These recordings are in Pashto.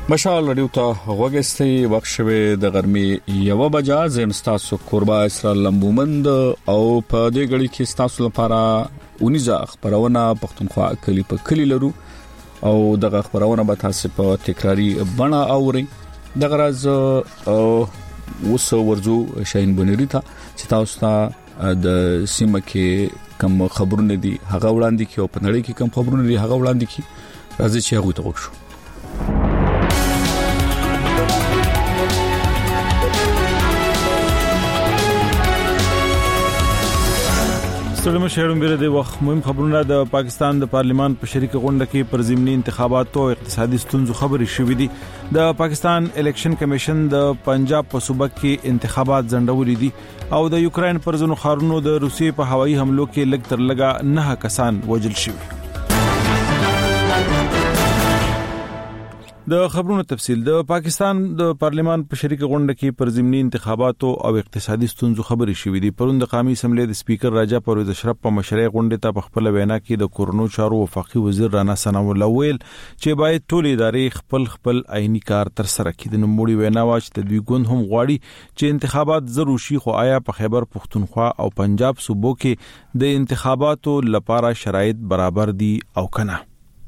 مشال رادیو ته وګستي وخت شوه د غرمې یو بجا زم تاسو قربا اسرائیل لمبومند او په دې غړي کې تاسو لپاره اونیزه خبرونه پښتونخوا کلی په کلی لرو او دغه خبرونه به تاسو په تکراری بڼه اوري دغه راز اوس ورزو شاین بنری ته چې تاسو ته د سیمه کې کوم خبرونه دي هغه وړاندې کی او په نړۍ کې کوم خبرونه دي هغه وړاندې کی راځي چې هغه ته وښو سلام شهرون بیره د وخت مهم خبرونه د پاکستان د پارلیمان په شریکه غونډه کې پر ضمني انتخاباتو او اقتصادي ستونزو خبرې شوې دي د پاکستان الیکشن کمیشن د پنجاب په صوبه کې انتخابات ځنډولې دي او د یوکرين پر ځینو ښارونو د روسیې په هوایي حملو کې لږ تر لږه 9 کسان وژل شوي د خبرونو تفصیل د پاکستان د پارلیمان په شریکه غونډه کې پر ضمني انتخاباتو او اقتصادي ستونزو خبرې شوې دي پروند د قومي اسمبلی د سپیکر راجا پرویز اشرف په مشرۍ غونډه ته په خپل وینا کې د کورونو چارو وفاقي وزیر رانا ثناء الله ویل چې باید ټول ادارې خپل آئینی کار تر سره کړي د نوموړي وینا واچ د دوی ګوند هم غواړي چې انتخابات ضرور شي خو آیا په خیبر پختونخوا او پنجاب صوبو کې د انتخاباتو لپاره شرایط برابر دي او کنه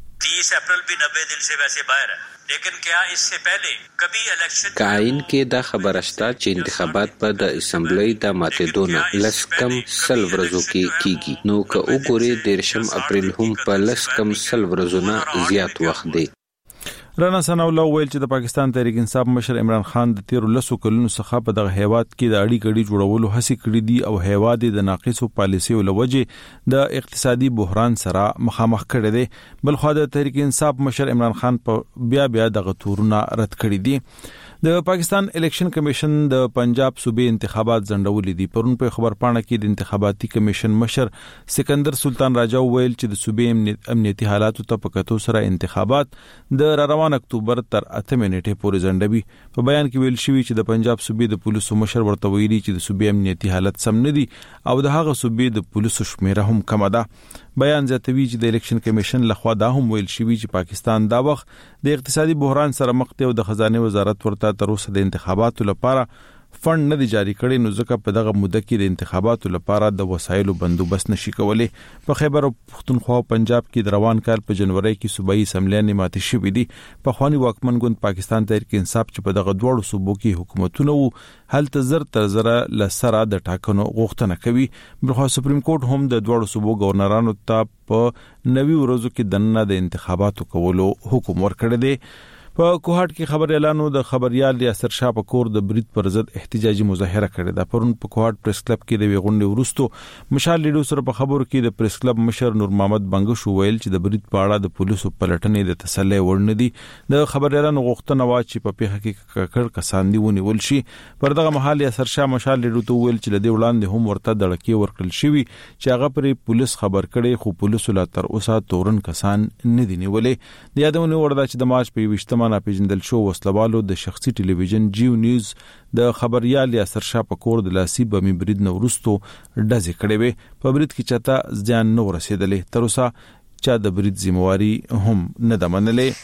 30 अप्रैल भी 90 दिन से वैसे बाहर है लेकिन क्या इससे पहले कभी इलेक्शन کاین کې دا خبره شته چې انتخابات په د اسمبلی د ماتېدونه لسکم سل ورځو کې کیږي نو که وګورئ 13 اپریل هم په لسکم سل ورځو نه زیات وخت دی رانا ثناء الله ویل چې د پاکستان تحریک انصاف مشر عمران خان د 13 کلونو څخه په دغه هیواد کې د اړیکې جوړولو هڅې کړې دي او هیواد د ناقصو پالیسیو لوجه د اقتصادي بحران سره مخامخ کړي دي بل خو د تحریک انصاف مشر عمران خان په بیا دغه تورونه رد کړي دي د پاکستان الیکشن کمیشن د پنجاب صوبې انتخابات ځنډولې دي پرون په خبر پاڼه کې د انتخاباتي کمیشن مشر سکندر سلطان راجا ویل چې د صوبې امنیتي حالاتو ته په کتو سره انتخابات د روان اکتوبر تر 8 نیټې پورې ځنډوي په بیان کې ویل شوی چې د پنجاب صوبې د پولیسو مشر ورته ویلي چې د صوبې امنیتي حالت سم نه دي او د هغه صوبې د پولیسو شمیره هم کم ده بیان زیاتوي چې د الیکشن کمیشن لخوا دا هم ویل شوی چې پاکستان دا وخت د اقتصادي بحران سره مخ دی او د خزانه وزارت ورته تر اوسه د انتخاباتو لپاره فند نه دی جاری کړي نو ځکه په دغه موده کې د انتخاباتو لپاره د وسایلو بندوبست نشي کولای په خیبر پختونخوا او پنجاب کې د روان کال په جنوري کې صوبایي اسمبلی ماتې شوې دي په خواني واکمن ګوند پاکستان تحریک انصاف چې په دغه دوړو صوبو کې حکومتونه وو هلته زر تر زر لسره د ټاکنو غوښتنه کوي بلخو سپریم کورټ هم د دوړو صوبو گورنرانو ته په 90 ورځو کې دنه د انتخاباتو کولو حکم ورکړی دی په کوهاټ کې خبر اعلانو د خبريال یاسر شاه په کور د برید پر ضد احتجاجي مظاهره کړې ده پرون په کوهاټ پریس کلب کې د غونډې ورستو مشال لیډو سره په خبرو کې د پریس کلب مشر نور محمد بنګ شو ویل چې د برید په اړه د پولیسو پلټنې د تسلې ورن دي د خبر اعلان غوښتنه وا چې په پیښه کې ککړ کسان دی ونیول شي پر دغه مهال یاسر شاه مشال لیډو ته ویل چې لدی وړاندې هم ورته دړکی ورکړل شوی چې هغه پر پولیس خبر کړي خو پولیسو لا تر اوسه تورن کسان نه دي نیولې د یادونه ورده چې د مارچ په 20 ناپېژندل شو وسلوالو د شخصي ټلویزیون جیو نیوز د خبريال یاسر شاه په کور د لاسي بمي برید نو ورستو ډزې کړې وې په برید کې چاته ځان نو رسیدلې تر اوسه چا د برید ذمہواری هم نه د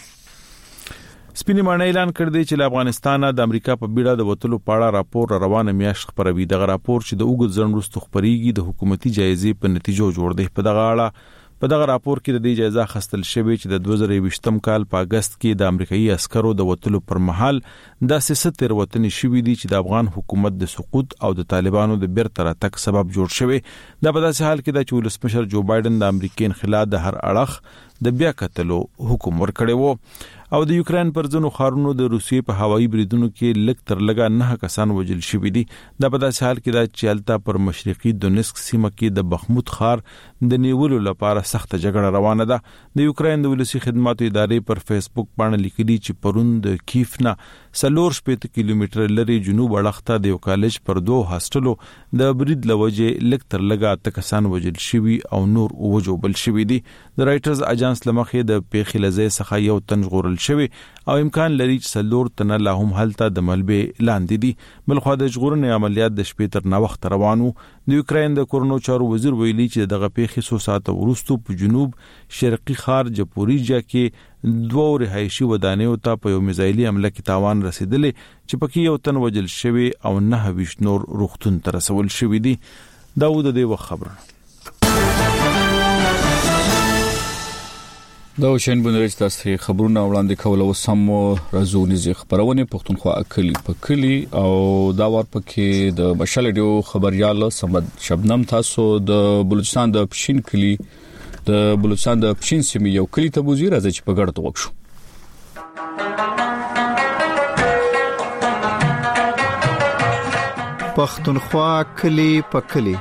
منلې سپینې معنی اعلان کړ دی چې افغانستان د امریکا په بیړه د وټلو پاړه راپور روانه میاشت خبروي دغه راپور چې د اوګد ځن ورستو خبريږي د حکومتي جایزې په نتیجو جوړ دی په دغه اړه په دغه راپور کې د دې جایزه خستل شوی چې د 2020م کال په اگست کې د امریکایي عسکرو د وټلو پر مهال د سیاست وطني شوی دي چې د افغان حکومت د سقوط او د طالبانو د بیرته راتګ سبب جوړ شوی دا په داسې حال کې د ولسمشر جو بایدن د امریکای خلاف د هر اړخ د بیا قتلو حکم ورکړی وو او د یوکرين پر ځینو ښارونو د روسیې په هوایي بریدونو کې لږ تر لږه 9 کسان وژل شوي دي دا په داسې حال کې د چالتا پر مشرقي دونسک سیمه کې د بخموت ښار د نیولو لپاره سخت جګړه روانه ده د یوکرين د ولسی خدماتو ادارې پر فیسبوک باندې لیکلي چې پرون د کیف نه 4 کیلومتر لري جنوب اړخته د یو کالج پر 2 هاستلو د برید لوجه لږ تر لږه 8 کسان وژل شوي او نور وجوبل شوي دي د رائټرز اجانس لمخې د پیښې لځې څخه یو تن ژغورل شوی او امکان لري چې 4 تن لا هم هلته د ملبه لاندې دي بلخو د ژغورنې عملیات د شپې تر 9 وخت روانو د یوکرين د کورونو چارو وزیر ویلي چې دغه پیښې 100 ساعت وروسته په جنوب شرقي ښار جپوریجا کې دوه رهایشي ودانیو ته په یو میزایلي حمله کې تاوان رسیدلې چې پکې یو تن وجل شوی او 9 نور روغتون ته رسول شوی دي. داوود د وخت خبره دا شین بنرج تاسو خبرونه وړاندې کول او سمو رزونی خبرونه پښتونخوا اکلی پکلی او دا ور پکې د مشال ډیو خبريال سمد شبنم تاسو د بلوچستان د پښین کلی د بلوچستان د پښین سیمې یو کلی ته وزیر راځي چې په ګډ توګه شو. پښتونخوا کلی پکلی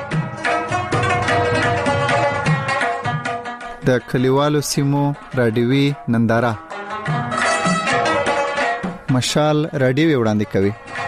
د کلیوالو سیمو رادیوي ننداره مشال رادیوي وړاندې کوي.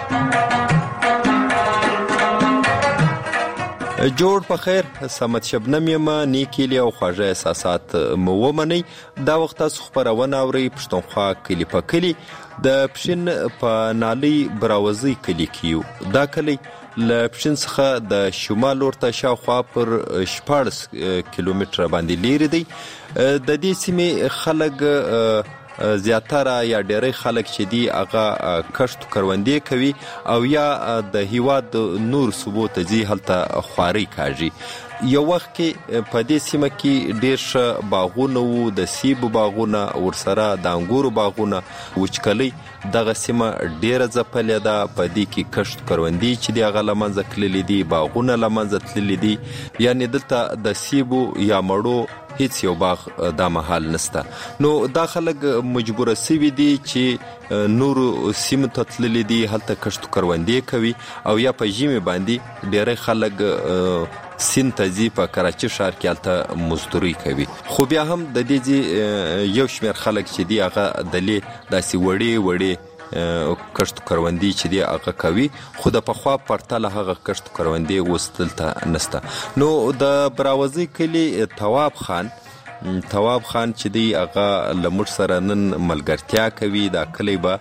جوړ په خیر سمت شبنم یما نیکیلی او خواږه احساسات مو ومني. دا وخت تاسو خبرونه اوري پښتونخوا کلی په کلی د پښین په نالي براوزي کلی کیو. دا کلی ل پښین څخه د شمال ورته شاوخوا پر 14 کیلومتره باندې لري دی. د دې سیمې خلک زیاتره یا ډېری خلک چې دی هغه کښت کروندې کوي او یا د هیواد نور صوبو ته ځي هلته خواري کوي. یو وخت کې په دې سیمه کې ډېر باغونه وو، د سیب باغونه ورسره د انګورو باغونه وچکلي. دغه سیمه ډېره ځپلې ده، په دې کې کښت کروندې چې دی هغه لمنځه تللي دي، باغونه لمنځه تللي دي. یعنی دلته د سیبو یا مړو هیڅ یو باغ دا محل نسته. نو دا خلک مجبور سوي دي چې نور سیمه ته تللي دي، هلته کښت کروندې کوي او یا په ژمي باندې ډېری خلک سینتزي په کراچي ښار کې الته مزدوري کوي. خو بیا هم د دې یو شمېر خلک چې دی هغه دلې داسې وړې کښت کروندې چې دی هغه کوي، خو د پخوا پرتله هغه کښت کروندې اوس دلته نسته. نو د براوزي کلي تواب خان چې دی هغه لمر سره نن ملګرتیا کوي. دا کلی به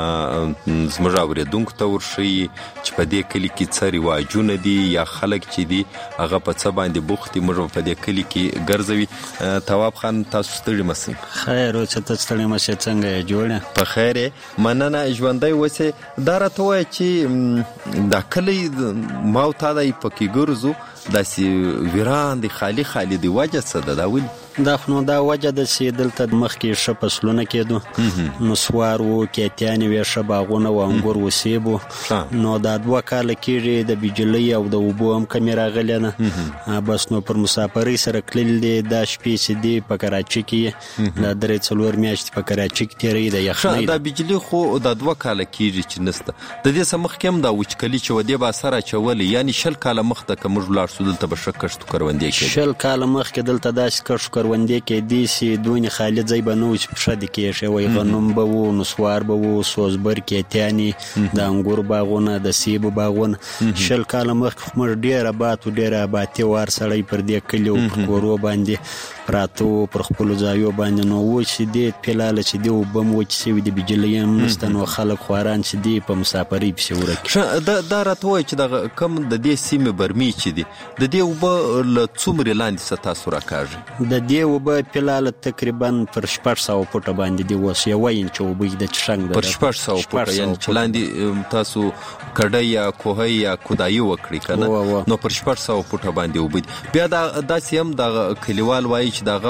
زموږ اوریدونکو ته ورشي چې په دې کلی کې څه رواجونه دي یا خلک چې دی هغه په څه باندې بوخت دي. موږ په دې کلی کې ګرځوي. تواب خان تاسو ستړي مسئ؟ خیر او څه ستړي مسئ، څنګه جوړه؟ په خیر مننه، ژوندۍ وسه. دا راته وایي چې دا کلی ما او تا دای پکې ګرځو داسې ویران دي، خالی دی، وجه څه ده؟ دا ویل دا خو دا وجه د چې دلته مخکې ښه فصلونه کېدو، نسوار وو، کیتیانې وې، ښه باغونه و، انګور و، سیب و. نو دا 2 کاله کېږي د بجلۍ او د اوبو هم کمې راغلې نه. بس نو پر مسافرۍ سره تللي دي. دا شپې چې دي په کراچي کې دا 3-4 میاشتې په کراچي کې تېروي د یخنۍ. دا بجلۍ خو دا 2 کاله کېږي چې نسته. د دې څخه مخکې هم دا وچکلي چې ودې به اثر اچولې. یعنی 20 کاله مخته که موږ ولاړ شو دلته به ښه کښت کروندې کېدې. 20 کاله مخکې دلته داسې کښت کروندې کېدې چې دونې خالي ځای به نه و چې پښه دې کېښی وی. غنم به وو، نسوار به وو، سوزبر، کیتیانې، د انګور باغونه، د سیبو باغونه. 20 کاله مخکې موږ ډېر آباد و، ډېر آبادي وار سړی پر دې کلي و پر کورو باندې پراته و، پر خپلو ځایو باندې. نو و چې دې فلحاله چې دې اوبه هم وچې شوي دي، بجلۍ هم نشته. نو خلک خواران چې دې په مسافرۍ پسې ورک. دا راته وایي چې دغه کم د دې سیمې برمې چې دي د دې اوبه له څومرې لاندې څه تاسو راکاږي؟ د دې اوبه فلحاله تقریبا پر 600 فوټه باندې دي. اوس 1 انچ اوبه د چشنګ پر 600 فوټه، یعنی چې لاندې تاسو کډۍ یا کوهۍ یا کودایي وکړي که نه، نو پر 600 فوټه باندې اوبه دي. بیا داسې هم دغه کلیوال وایي چې دغه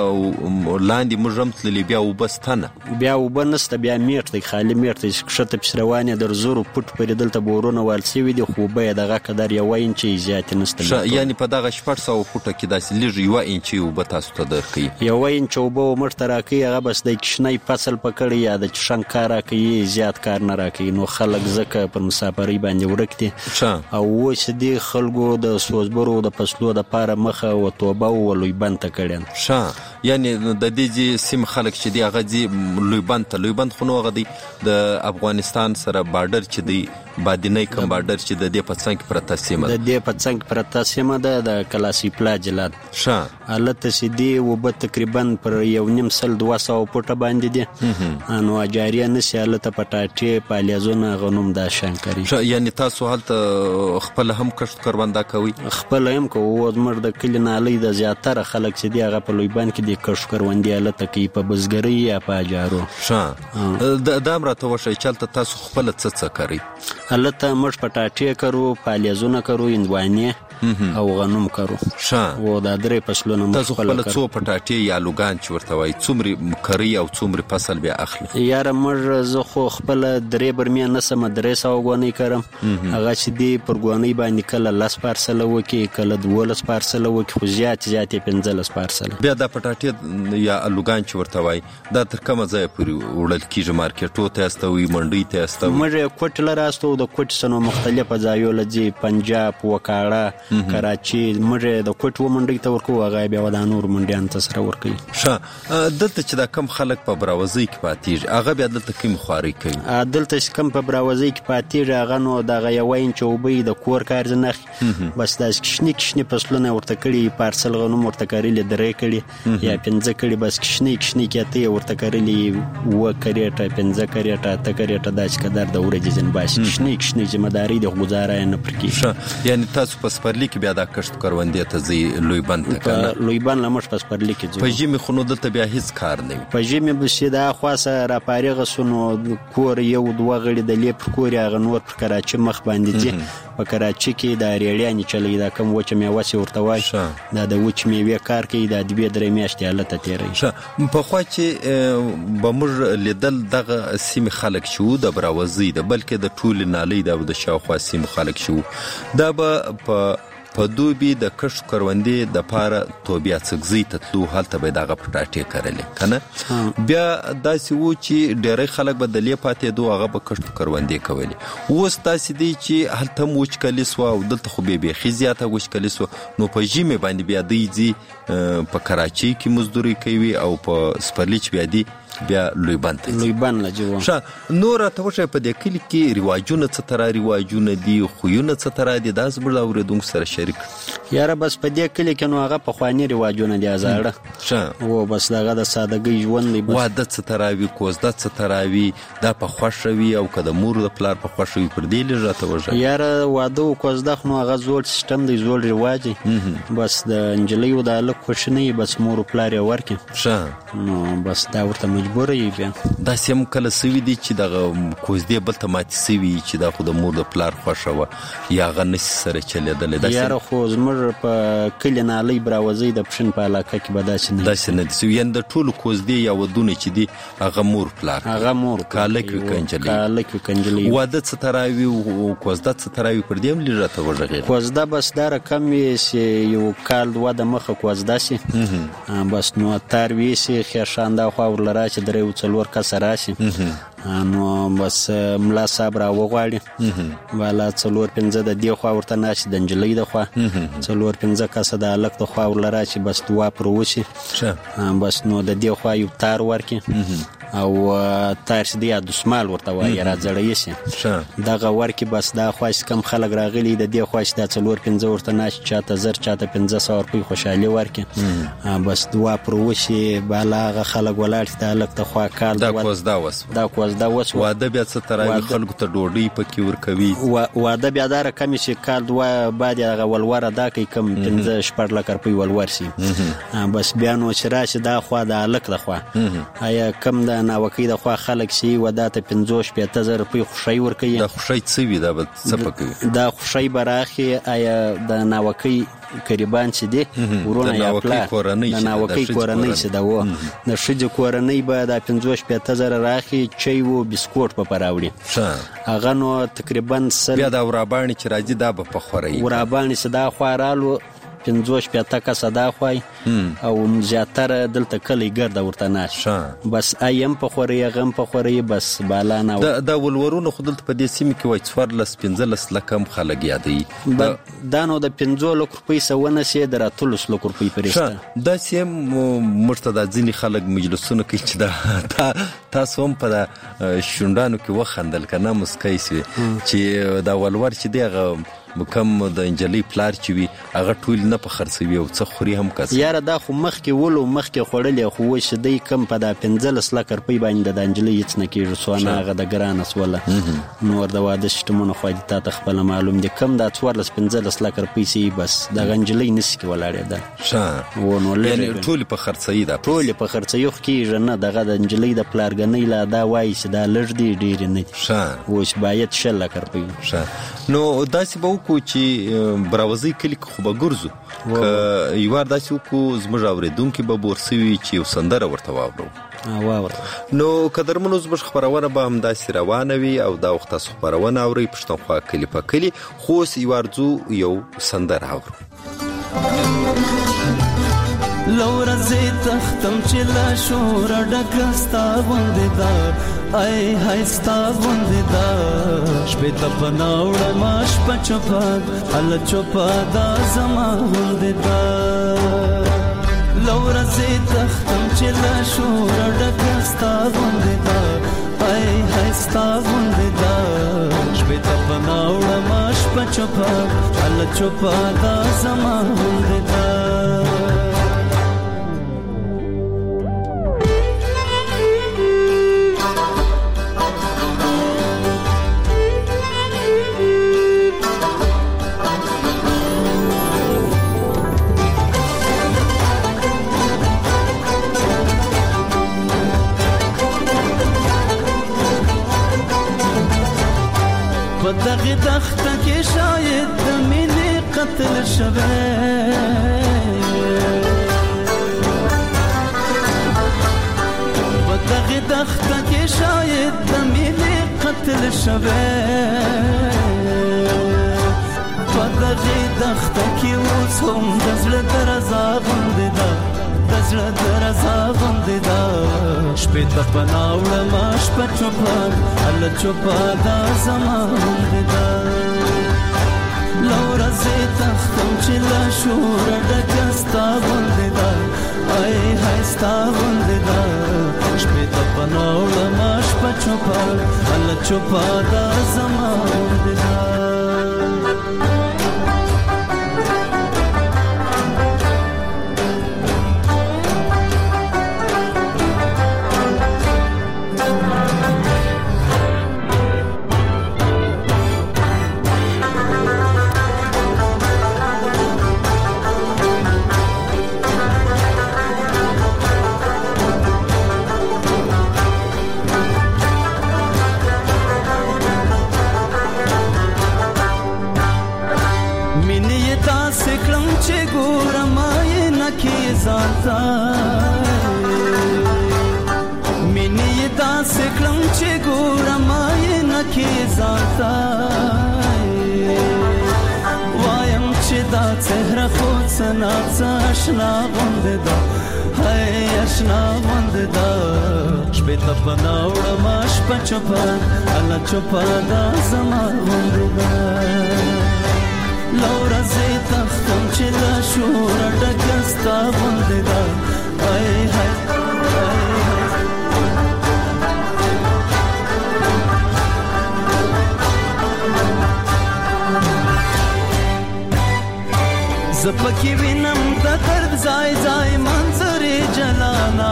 لاندې موږ هم تللي، بیا اوبه سته نه، بیا اوبه نسته، بیا میټ دی، خالي میټ دی. ښکته پسې روان یې 0 فوټ پورې دلته بورونه وال شوي دي، خو اوبه یې دغه قدر 1 انچ زیاتې نسته. یعنی په دغه 600 فوټه کې داسې لږ 1 انچ اوبه تاسو ته درکوي. 1 انچ اوبه موږ ته راکوي. هغه بس د کښنۍ فصل پکړی یا د چشنګ کار راکوي، زیات کار نه راکوي. نو خلک ځکه پر مسافرۍ باندې ورک دي. او اوس دې خلکو د سوزبرو د فصلو دپاره مخه و توبه و لویبند ته کړی. یعنی د دې سیم خلک چې دی هغه دې لویبند خو نو هغه دی د افغانستان سره بارډر چې دی بادینۍ کم بارډر چې د دې په څنګ پرته سیمه ده، د دې په څنګ پرته سیمه ده د کلاسي پلا جلاد. الته چې دې وبه تقریبا پر 1.5-200 فوټه باندې دي نو جاریه نشي هلته پټاټې پالیزونه غنوم دا شان کوي. یعنی تاسو هلته خپل هم کښت کرونده کوي؟ خپل هم کوو. زموږ د کلي نالۍ د زیاتره خلک چې دي هغه په لویبان کې د کښت کروندې هلته کوي په بزګرۍ یا په اجارو. دا هم راته وښایي چې هلته تاسو خپله څه کوئ؟ هلته موږ پټاټې کرو، پالیزونه کرو، هندوانې او غنم کرو. او دا 3 فصلونه تاسو خپل څو پټاټې یا لوګان چې ورته وایي څومره کري او څومره فصل بیا اخلي؟ یاره موږ زه خو خپل 3 برمې نسم 300 غونۍ کرم. هغه چې دی پر غونۍ باندې کله 10 پارسله وکي، کله 12 پارسله وکي، خو زیات 15 پارسله. بیا دا پټاټې یا لوګان چې ورته وایي دا تر کومه ځایه پورې وړل کیږي؟ مارکیټو ته استوي، منډۍ ته استوي؟ موږ کوټ لره استو، د کوټ سنو مختلفه ځایو لږی پنجاب، وکاړه، کراچي، موږ د کوټ و منډۍ ته ورکو، هغه بیا د نور منډیان ته سره ورکوي. دلته چې دا کم خلک په براوزۍ کې پاتېږي هغه بیا دلته کوم خواري کوي؟ دلته چې کم په براوزۍ کې پاتېږي هغه نو دغه 1 انچ اوبه د کور کار نه بس دا کشنی فصلونه ورته کړي، پارسل غنم ورته کړي، 3 کړي یا 5 کړي، بس کشنی کې ورته کړي 2 کریټه 5 کریټه 8 کریټه دا چې قدر د ورځې ځن باسي کشنی ذمہداري د گزاره نه پرکی. یعنی تاسو په سپرلی کې بیا دا کښت کروندې ته ځي لویبند ته کنه؟ لویبند لمش په سپرلی کې ځي. په ژمي خو نو دلته بیا هیڅ کار نه وي؟ په ژمي به شي دا خاصه را پارېغه سونو کور 1-2 غړي د لیپ کور هغه نور پر کراچي مخ باندې ځي. په کراچي کې د ریړیانې چلی دا کوم وچه میوه سي ورته وای دا د وچ میوه کار کوي، د 2-3 میاشتې حالت تیری. په خو چې به موږ لیدل دغه سیمې خلک شو د براوزي د بلکې د ټول نالۍ د شاوخوا سیمې خلک شو دا به په دوبي د کښت کروندې د پاره توبیا څګزي تطلو هلته به دغه پټاټې کړلې کنه؟ بیا داسې وو چې ډېری خلک به د لیپاتې دوه هغه به کښت کروندې کولې. اوس داسې دی چې هلته هم وچکلي سوه او دلته خو بیخي زیاته وچکلي سوه، نو په ژمي باندې بیا دوی ځي په کراچۍ کې مزدوري کوي او په سپرلي چې بیا دی بیا لویبند ته لویبند لجو. نور راته وښایه په دې کلي کې رواجونه څه ترا رواجونه دي، خویونه څه ترا دي، دا زموږ اورېدونکو سره شریک. یاره بس په دې کلي کې نو هغه پخواني رواجونه دي زاړه او بس دغه د سادګۍ ژوند دی. واده څه ترا وي، کوزده څه ترا وي، دا په خوښه وي او که د مور د پلار په خوښه وي پر دې لږ راته وښایه. یاره واده او کوزده خو نو هغه زوړ سیستم دی، زوړ رواج دی. بس د نجلۍ او د هلک خوښي نه وي بس مور او پلار یې ورکړي نو بس دا ورته مجبوره یي. بیا داسې هم کله سوي دي چې دغه کوزدې بل ته ماتې سوي چې دا خو د مور د پلار خوښه وه یا هغه نشي سره چلېدلی؟ یاره خو زموږ په کلي نالۍ براوزۍ د پښین په علاقه کې به داسې نه دي سوي. یعنې د ټولو کوزدې یا ودونه چې دي هغه مور پلار هغه مور کالک وي کنجلۍ. واده څه تراوي او کوزده څه تراوي پر دې هم لږ راته وغږېږه. کوزده بس دا رقم وي چې 1 کال 2 د مخه کوزده سي بس نو تار وي سي خیرشانده خوا ورلره چې 3-4 کسه راشي نو بس ملا صاحب را وغواړي والا 4-5 د دې خوا ورته ناشي د نجلۍ د خوا 4-5 کسه د هلک د خوا ورلره چې بس 2 پر وشي بس نو د دې خوا یو تار ورکي او تار چې دی دسمال ورته وایي را ځړی شي دغه ورکي بس دا خواش کم خلک راغلي د دې خواش د 4-5 ورته ناشي چاته 1000 چاته 1500 روپۍ خوشحالي ورکي بس 2 پر وشي بالا هغه خلک ولاړ د هلک د خوا کال دا کوزده وسو. واده بیا څه تراوي خلکو ته ډوډۍ پکې ورکوي؟ واده بیا دا رقم چې کال 2 بعد هغه ولوره دا کوي کم 15-16 لک روپۍ ولور سي بس بیا نو چې راشي دا خوا د هلک د خوا آیا کم د ناوکۍ د خوا خلک شي ودا ته 50-60 روپۍ خوشی ورکوي. دا خوشی څه وي؟ دا به څه پکوي؟ دا خوشی براخي آیا د ناوکۍ قریبان چې دی ورونه یا پلار د ناوکۍ کورنۍ چې دا و د ښځې کورنۍ به دا 50-60 راخي چای و بسکوټ په پراوړي هغه نو تقریبا بیا دا وراباڼې چې راځي دا به په خوري وراباڼې چې دا خوارالو 50-60 کسه دا خوای او زیاتره دلته کلی ګرده ورته ناش بس ایم په خوري غم په خوري بس بالا نه دا ولورونه خو دلته په دې سیمه کې وای 14-15 لکم خلک یادي دا نو د 15 لک روپۍ سونه سي د 30 لک روپۍ پرېسته دا سیم مرتضی ځینی خلک مجلسونه کوي چې دا تاسو هم په شونډانو کې وخندل کنه مسکای سي چې دا ولور چې دیغه کم د انجلۍ پلار چې وي هغه ټول نه په خرڅوي او څه خوري هم کس یاره دا خو مخکې خوړلې خو وای شدی کم په دا 15 لک روپۍ باندې د انجلۍ هیڅ نه کېږي سوانه هغه د ګرانه سوله نور د واده شتمونه خو دې تا ته خپل معلوم دي کم دا 14-15 لک روپۍ سي بس د انجلۍ نشي کولای دا و نو یعنی ټول په خرڅي دا ټول په خرڅي خو کېږي نه دغه د انجلۍ د پلارګنۍ لا دا وای چې دا لږ دی ډیر نه دي وښ باید 6 لک روپۍ نو داسې به وکړو چې براوزي کلی خو به ګرځو یو وار داسې وکړو زموږ اورېدونکي به بورسوي چې یو سندره ورته واورو نو قدرمنو زموږ خبرونه به همداسې روانه وي او دا وخت تاسو خبرونه اورئ پښتونخوا کلی په کلی خو اوس یو ورځو یو سندره اورو لورځي تختم چې لا شور ډکستا غوندې دا ای هايستا غوندې دا شپې ته پناوړ ماش پچپاد ال چوپا دا زما غوندې دا لورځي تختم چې لا شور ډکستا غوندې دا ای هايستا غوندې دا شپې ته پناوړ ماش پچپاد ال چوپا دا زما غوندې دا دغه دخته کې شاید د مینې قتل شوه دغه دخته کې شاید د مینې قتل شوه دغه دخته کې اوس هم د زړه درزا غوندې ده د زړه درزا غوندې ده شپې ته پناوړ ماش په چوپان ال چوپا دا زما غوندې ده لورځي تختم چې لا شور ډکستا غوندې ده ای هايستا غوندې ده شپې ته پناوړ ماش په چوپان ال چوپا دا زما غوندې ده مینې داسې کړم چې ګورم یې نکې ځانته وایم چې دا څهره خو څه ناڅه اشنا غوندې ده هی اشنا غوندې ده شپې ته پناوړم شپه چوپه الله چوپه دا زما غوندې ده لورځي تختم چې لا شور ډکستا غوندې ده ای هاي زپکی وینم د درد ځای ځای منظرې جلانا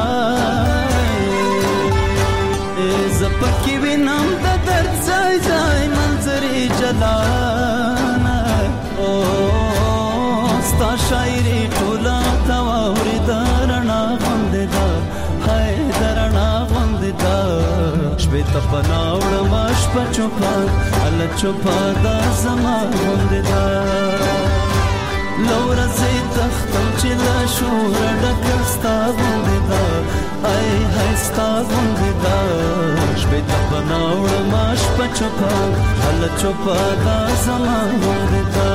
زپکی وینم د درد ځای ځای منظرې جلانا او ستا شاعري ټوله تواوري درنا غوندې ده هاي درنا غوندې ده شپې ته پناوړم شپه چوپه الله چوپه دا زما غوندې ده لورځي تختم چې لا شور ډکستا غوندې ده ای هايستا غوندې ده شپې ته پناوړم شپه چوپه الله چوپه دا زما غوندې ده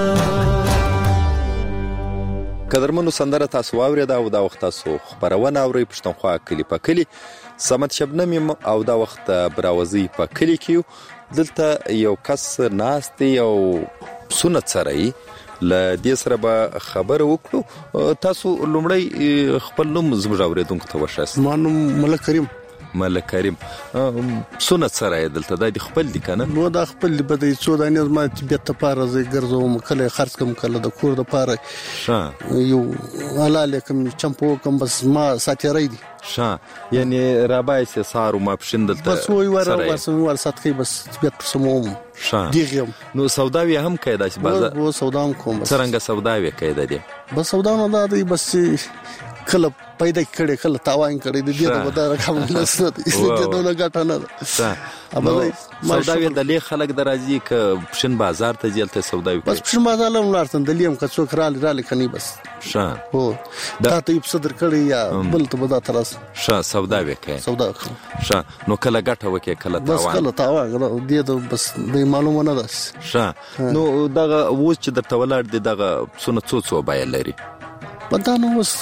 قدرمنو سندره تاسو واورید او دا وخت تاسو خبرونه اورئ پښتونخوا کلی په کلی سمت شبنم او دا وخت براوزي په کلی کې دلته یو کس ناستي او سنت سره ل دې سره به خبر وکړو تاسو لومړی خپل نوم زموږ اوریدونکو ته ورشاست ما نوم ملک کریم ملک کریم سونه سره دلته د خپل دي کنه نو دا خپل دی بده څو دانې ما طبيعت ته پاره زه ګرځوم کله خرڅ کوم کله د کور د پاره یو حلاله کوم چمپو کوم بس ما ساتيري دي یعنی رابای سه سارو ما پښین دلته بس وای ور ساتکی بس طبيعت سموم دیغم نو سوداوی هم کیدا چې بازار و سودام کوم بس څنګه سوداوی کیدا دي بس سودا نه دا بس کله پیدا کړي کله تاوان کړي د دې د بدر کوم نسته د دونه ګټه نه ده سوداوی د لې خلک درازي ک پښین بازار ته ځلته سوداوی بس پښین بازار لم لارتن د لیم ک څوک رالي کني بس هو دا ته یې صدر کړي یا بل ته بدا ترس سوداوی کوي سودا نو کله ګټه وکي کله تاوان بس کله تاوان د بس د معلومه نه ده نو دغه وڅ چې درته ولر دي دغه څونه څو بایل لري پتا نو وس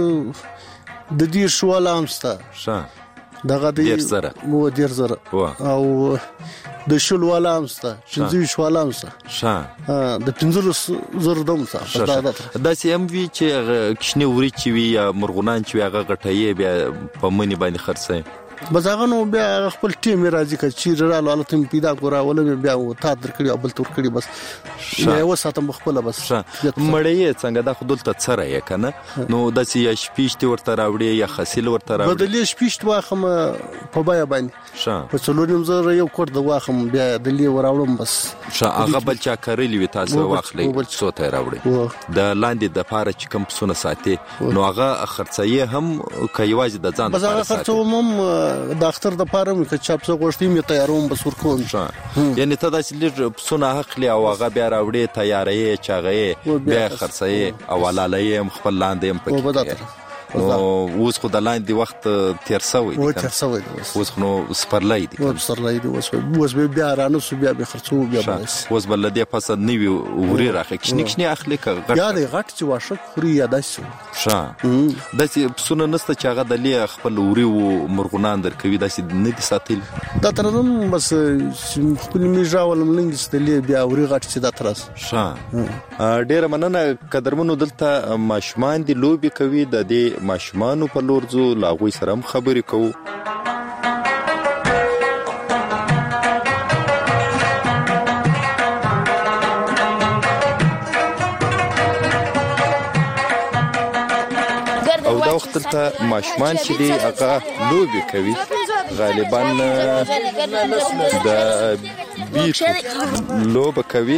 د دې شواله امسته دغه دې مو ډیر زره او د شواله امسته چې شواله امسته د 15 زره دمسه دا سي ام وی چې کښنی وری چې وی یا مرغونان چې هغه غټي بیا په منی باندې خرڅه بس هغه نو بیا خپل ټیم راځي چې رااله الته پیدا کورا ولې بیا تا در کړی او بل تور کړی بس یو ساتم خپل بس مړی څنګه د خپل ته سره یې کنه نو د سی شپېشت ورته راوړي یا خسیل ورته راوړي بدلې شپېشت واخم په بیا باندې په څلورم زره یو کوټ د واخم بیا د لی وراوړم بس هغه بل چا کړلی وي تاسو واخلي څوته راوړي د لاندې د پاره چې کم سونه ساتي نو هغه خرڅي هم کوي د ځان بس هغه خرڅوم د اختر د پاره مې چې چاپ څو غوښتي مې تیاروم بس ورکوم یعنی ته د لږ سونه حق لی او هغه بیا راوړي تیارې چاغې بیا خرڅي او لاله خپل لاندې هم پکې اوس خو د لاندې وخت تیر سوی اوس خو نو سپرلای دي اوس بیا رانو سو بیا به خرڅو بیا اوس بل دې پس نیوی وری راخه کښنی اخلي کغه یا د غټ چې واشه خوري یا داسو د سونه نسته چې هغه د لی خپل وری او مرغونان درکوي داسې نه دي ساتل دا ترنم بس خپل میژاول ملنګ ست لی بیا وری غټ چې دا ترس ډیر مننه قدرمنو دلته ماشمان دي لوبي کوي د دې ماشمانو په لور ځو لاغوي سره هم خبرې کوو او دا وخت ته ماشمان چې دی هغه لوبي کوي غالبا د بیت لوبه کوي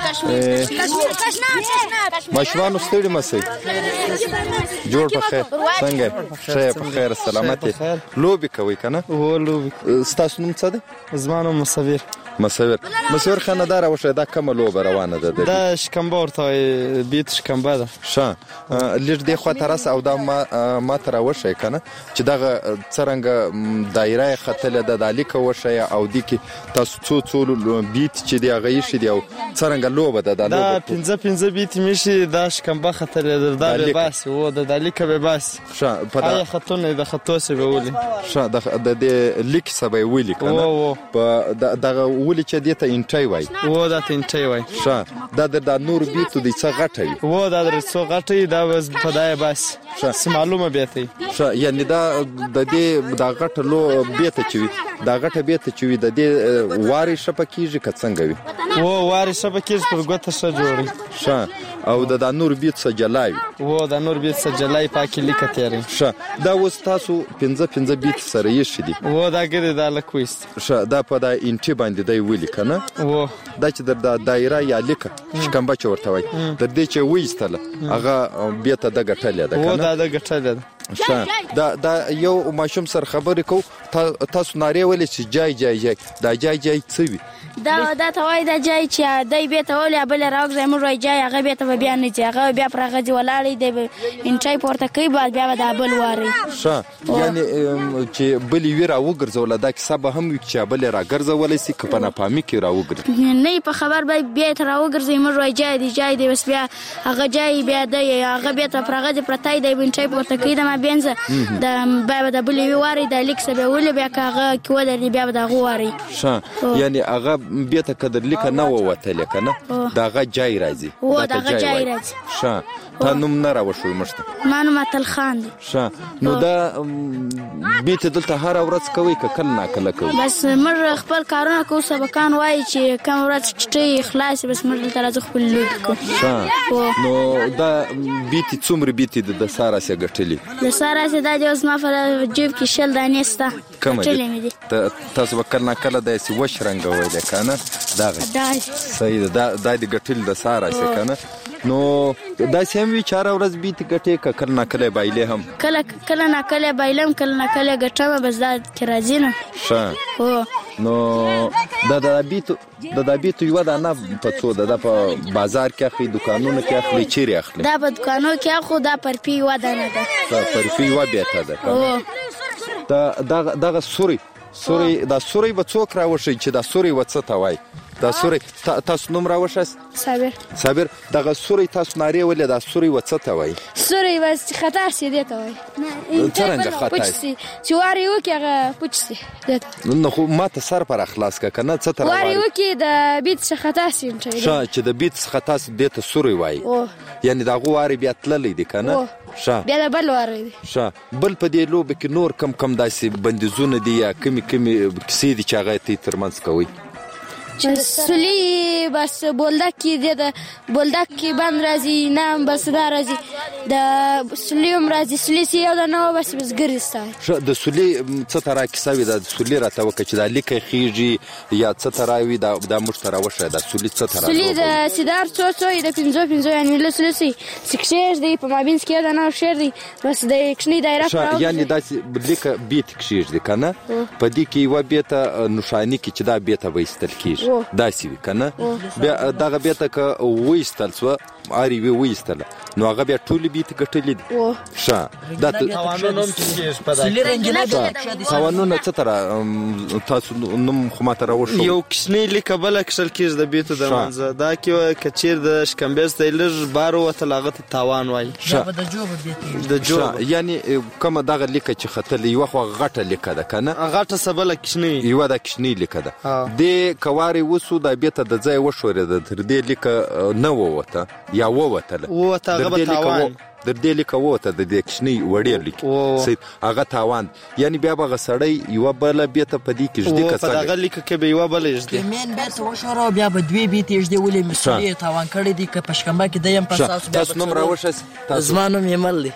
ماشومان ستړي مسي جوړ په خیر څنګه شه په خیر سلامته لوبي کوي کنه هو لوبي ستاسو نوم څه دی زمانو مسویر خاندار او شه دا کوم لوبه روانه ده دا شکمبه ورته بیت شکمبه ده شه لږ دی خو ترس او دا ما تر وشه کنه چې دغه څنګه دایره خطله د دالیک وشه او د کی تاسو څو بیت چې دی هغه شي دی او څنګه لوبه ده دا 15 بیت میشي دا شکمبه خطله ده د بس او د دالیک به بس شه په دا خطونه د خطو سه به ولي شه د لیک سه به ولي کنه په دغه ولې چې دته انټي وای و دا انټي وای شه دا نور بیت د څه غټي و دا د څه غټي دا بس پدای بس شه معلومه بیتي شه یعنی دا د دې د غټ لو بیت چوي دا غټه بیت چوي د دې واري شپکیږي که څنګه وي و واري شپکیږي پر ګوته شه جوړي شه او د نور بیت څه جلای و د نور بیت څه جلای پاکي لیکتيري شه دا وس تاسو 15 بیت سره یې شدي و دا ګره د لکويست شه دا په دا انټي باندې دی ویل کنه و دا چې د دایره یا لیکه شکمبه چورته وای د دې چې وېستله هغه بیت د غټلې ده کنه و دا د غټلې ده دا یو ماشوم سره خبرې کو تاسو ناری ولې چې جای دا جای څه وي دا توای دا جای چې دای به ته ولې بل راغځي موږ جای هغه به ته بیا نه چې هغه بیا پرغه دی ولاړې دی انټای پورته کوي بیا دا بل واري شه یعنی چې بل ویرا وګرځول دا کیسه به هم چې بل راګرځول سي کپنه پامي کې راوګر نه په خبر به بیا ته راوګرځي موږ جای دی بس بیا هغه جای بیا دی هغه به ته پرغه دی پرتای دی انټای پورته کوي دا ما بینځه دا بیا دا بل واري د لیک سبه ولې بیا کاغه کې ولري بیا به دغه واري ښه یعنی هغه بیرته کدر لیکه نه ووتلی که نه دغه جای راځي دغه جای راځي ښه تا نوم نه راوښوي موږ ته ما نوم اتل خان دی ښه نو دا بیتې دلته هره ورځ کوئ که کله ناکله کوئ بس موږ خپل کارونه کوو سبقان وایي چې کوم ورځ چټۍ خلاص بس موږ دلته راځو خپل لوبې کوو نو دا بیتې څومره بیتې د سا راسې ګټلي د سا راسې دا دی اوس ما په جیب کې 10 دانې سته ګټلې مې دي تاسو به کله ناکله داسې وش رنګولی که نه دغه صحیح ده دا دې ګټلي د سا راسې که نه نو داسې هم وي چې هره ورځ بیتې ګټې که کله ناکله یې بایلې هم کله ناکله یې بایلم کله ناکله یې ګټم بس دا کې راځي نه ښه نو د دا بیتو یوه دانه په څو ده دا په بازار کې اخلي دکانونو کې اخلي چیرې اخلي دا په دکانو کې اخلو دا پرپي یوه دانه ده پرپي یوه بیته ده دغه سوری دا سوری به څوک راوښي چې دا سوری و څه ته وایي دا سوری تاسو نوم راوښاست صابر دغه سوری تاسو نارې ولې دا سوری و څه ته وایي سوری و چې خطا سي دې ته وایي څرنګه خطا سي چې واري وکړي هغه پوچ سي نو خو ما ته سر پر اخلاص که نه څه ته واري وکړي د بیت څخه خطا سي چې د بیت څخه خطا سي دې ته سوری وایي یعنی دغه واري بیا تللی دی که نه بیا د بل واري دی بل په دې لوبه کې نور کم داسې بندیزونه دي یا کمی کیسې دي چې هغه ته ترمنځ کوي سولی بس بولدک کې دی د بولدک کې بند راځي نه بس دا راځي د سولی هم راځي سولی سي یو د نه بس بزګري ستا د سولی څه ته را کیسه وي د سولی راته وکړه چې دا لیکه خیږي یا څه ته راوي دا موږ ته راوښیه دا سولی څه ته سولی د سیدار څو د 5 یعنی له سولی سي سکشیر دی په مابینس کې د نه شیر دی بس د کښنی دایره یعنی داسې لیکه بیت کښیږ دی که نه په دې کې یوه بیته نښاني کې چې دا بیته به ایستل کېږي داسې وي که نه بیا دغه بیته که وایستل سوه هر یوې وایستله نو هغه بیا ټولې بیتې ګټلې دي ښه تاوانونه څه ته تاسو نوم خو ما ته راوښو یو کښنۍ لیکه بله کښل کېږي د بیتو د منځه دا کې که چیر د شکمبیز ته یې لږ بار ووتل هغه ته تاوان وایي د جوبه یعنی کومه دغه لیکه چې ختلې یوه خو غټه لیکه ده که نه غټه څه بله کښنۍ یوه دا کښنۍ لیکه ده دې که وارې وسو دا بیته د ځای وښورېده تر دې لیکه نه ووته یا ووتله هغه به تاوان در دې لیکه ووته د دې کښنۍ وړې لیکې هغه تاوان یعنی بیا به هغه سړی یوه بله بیته په دې کې ږدي که په دغه لیکه کې به یوه بله ږدي مین بیرته وشوره بیا به دوې بیتې ږدي ولې مسولي یې تاوان کړی دی که په شکمبه کې دی هم په تاسو نوم راوښاست زما نوم یمل دی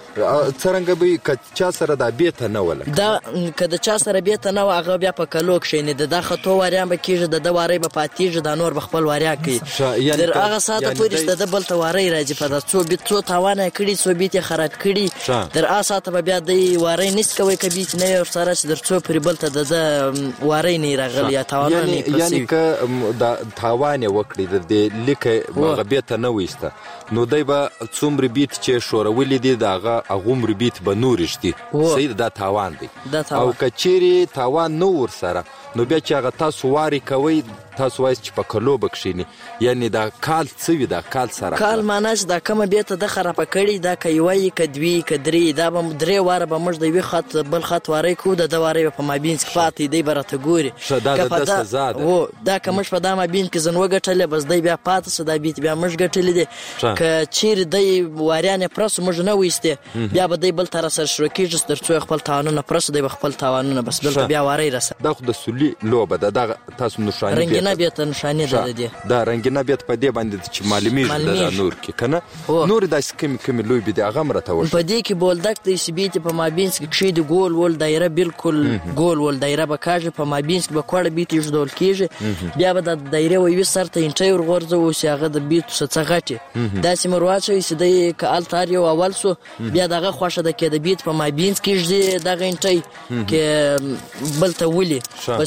څرنګه به وي که چا سره دا بیته نه وله دا که د چا سره بیته نه وه هغه بیا په کلو کښېني د دا خطو واریان به کېږي د ده واری به پاتېږي دا نور به خپل واریا کوي تر هغه ساعته پورې چې د ده بل ته واری راځي په دا څو تاوانه یې کړي څو بیتې خراب کړي تر هغه ساعته به بیا دی واری نیست کوئ که بیتې نه وي ورسره چې تر څو پورې بل ته د ده واری نه یې راغلی یا تاوانونه نه یې پرسوي یعنې که دا تاوان یې وکړي د دې لیکه هغه بیته نه ویسته نو دی به څومره بیت چې شورولي دي د هغه هغومره بیت به نورې ږدي صحیح دا تاوان دی او که چیرې تاوان نه ورسره نو بیا چې هغه تاسو واري کوئ تاسو وایست چې په کلو به کښېني یعنې دا کال څه وي دا کال سره کال معنا چې دا کومه بیته ده خرابه کړې دا که یوه یي که دوې که درې دا به درې واره به موږ د یوې خط بل خط واری کوو د ده واری به په مابینځ کې پاتې دی به راته ګوري دا د ده سزا ده دا که موږ په دا مابینځ کې ځن وګټلې بس دی بیا پاتې سو دا بیتې بیا موږ ګټلې دي که چیرې دی واریان یې پرسو موږ نه ویستې بیا به دی بل ته راسره شروع کېږي تر څو خپل تاوانونه پرسو دی به خپل تاوانونه بس دلته بیا واری رسه دا خو د سولي لوبه ده دغه تاسو نښاني رنګینه بیته نښانې ده د دې دا رنګینه بیت په دې باندې چې معلومیږي د نور کې که نه نورې داسې کمې لوبې دي هغه هم راته وښیه په دې کې بولدک دی چې بیتې په مابینځ کې کښېږدي ګول ول دایره بالکل ګول ول دایره به کاږي په مابینځ کې به کوړه بیتې ایږدول کېږي بیا به د دایرې و یوې سر ته انټۍ ورغورځوو چې هغه د بیتو څه غټې داسې مې ورواچوي چې دی که هلته هر یو اول سو بیا دغه خوښه ده کې د بیت په مابینځ کې ږدي دغه انټۍ کې بل ته ولي بس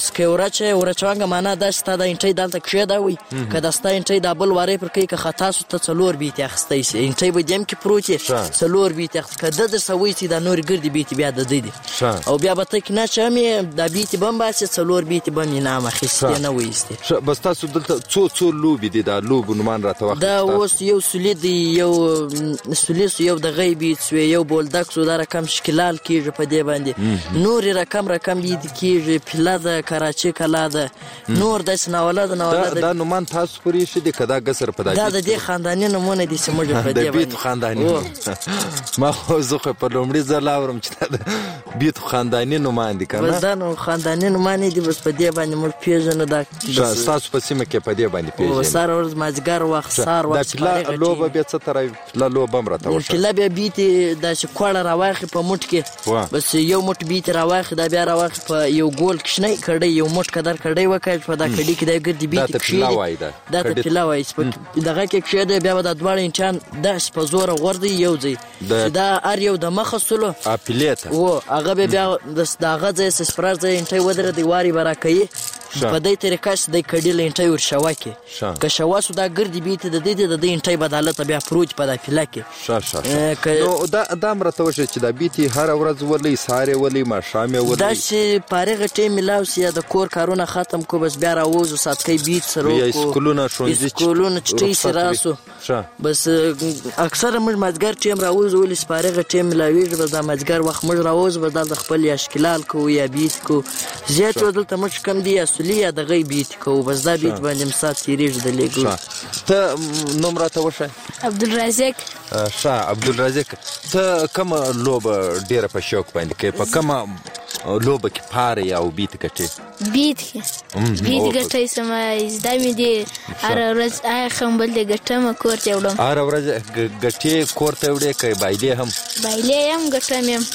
که ورچوانګه معنا دا ستا د انټی دلته کښېده وي که دا ستا انټی دا بل واری پر کوي که خطا سو ته 4 بیتې اخیستی سي انټی به دیم کې پروت یې 4 بیتې اخیست که د درسه وایي چې دا نورې ګردې بیتې بیا د دی دي او بیا به ته کې نه چې هم یې دا بیتې به هم باسې 4 بیتې به هم یې نه هم اخیستې نه وایستې بس تاسو دلته څو لوبې دي دا لوبو نومان راته واخلئ دا اوس یو سولید دی یو سولیس یو د غیبیت سوی یو بولدک سو دا رقم شکلال کیږي په دې باندې نور رقم دي کیږي پلا د کراچي کلا ده نور د سناوله دا نومان تاسو پرې شې د کدا غسر په دا د دې خاندانی نمونه دي چې موږ په دې باندې د بیت خاندانی ما خو زه په لومړي ځل اورم چې د بیت خاندانی نومان دي کنه بس دا نو خاندانی نومان دي بس په دې باندې موږ پیژنو دا تاسو په سیمه کې په دې باندې پیژنو او سار ورځ مازګر وخت سار وخت دا لوبه به څه تر لا لوبه مرته وشه کله به بیت دا چې کوړه راواخي په موټ کې بس یو موټ بیت راواخي دا بیا راواخي په یو ګول کښنی کړي یو موټ قدر کړي وکړي په دا کړي کې دا ګردي بیت کښې دا ته پلاوي دغه کې کښې دا بیا د دوړ انچان د په زور غوردي یو ځای دا ار یو د مخصلو اپلیت او هغه بیا دغه ځای سپرار ځای انټي ودره دی واری براکې په دې طریقه چې د کډیل انټي ور شواکه که شواسو دا ګردي بیت د دې د انټي بدالت بیا پروت په د فلکه نو دا مرته وشه چې دا بیت هر ورځ ولې ساره ولې ما شامه ولې دا چې پارغه ټیم ملاوسی د کور کارونه ختم کو بس بیا راوځو ساتکې بیت سره یا سکولونه شونځي سکولونه چټي سراسو بس اکثر موږ مازګر ټیم راوځو ولې پارغه ټیم ملاویږي بس دا مازګر وخت موږ راوځو بس د خپل یا شکلال کو یا بیت کو زیات ودلته موږ کم دی اصلي د غي بیت کو بس دا بیت باندې مسات تیریږي د لګو ته نمرته وشه عبدالرزاق عبدالرزاق ته کوم لوبه ډیره په شوق باندې کې په کوم لوبه کې پاره یا بیت کټي بیت کټي سم زدا مې دي هر ورځ خمبل دې ګټم کوړته وړم هر ورځ ګټي کوړته وړې کوي بایلې هم ګټم يم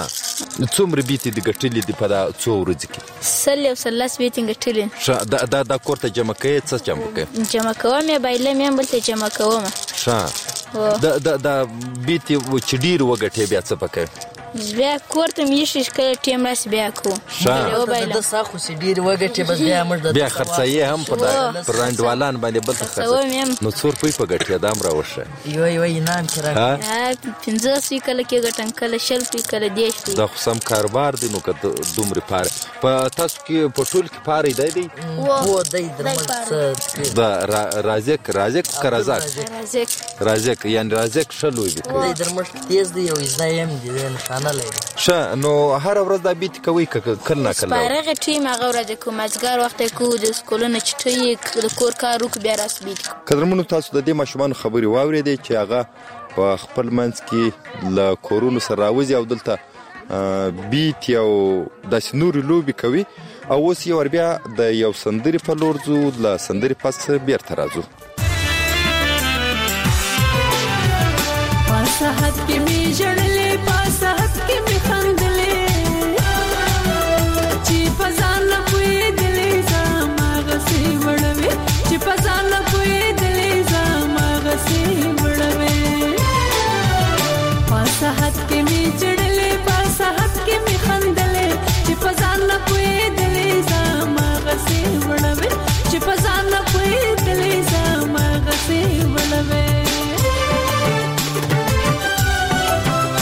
څومره بیت دې ګټلې دي په دا څو ورځې کې سلاس بیت ګټلې دا کوړته جمع کوي څه جمع کوم یا بایلې مې بلته جمع کوم دا بیت چې ډیر وګټي بیا څه پکې بیا کوړته مې کله ټیم راس بیا کو د ساخو سي ډیر وګټي بس بیا موږ بیا خرڅي هم په رانډوالان باندې بل خرڅي نو څور په ګټي دا امر وشه یو انعام کړه 15 کله کې ګټن کله شل کله دیش دا خصم کاروبار دی نو کده دومره پاره په تاسو کې په ټول کې پاره دی و دی درمل دا رازق یعنی رازق شلوي دی درمل تیز دی او زایم دی نشانه لري نو هر ورځ دا بیت کوي کله نه کله پارغه ټیم هغه ورځ کوم ازګار وخت کو د سکولونو چټي د کور کارو بیا راس بیت قدرمنو تاسو د دې ماشومان خبري واورېدې چې هغه په خپل منځ کې ل کورونو سره راوځي او دلته بیت یو د سنوري لوبي کوي او اوس یو بیا د یو سندري په لور ځو د سندري پاس بیرته راځو پاسحت کې می جړلې پاسحت کې می خندلې چې پزان کوی دلې زما غسي وړوي چې پزان کوی دلې زما غسي وړوي پاسحت کې می جړلې پاسحت کې می خندلې چې پزان کوی دلې زما غسي وړوي چې پزان کوی دلې زما غسي وړوي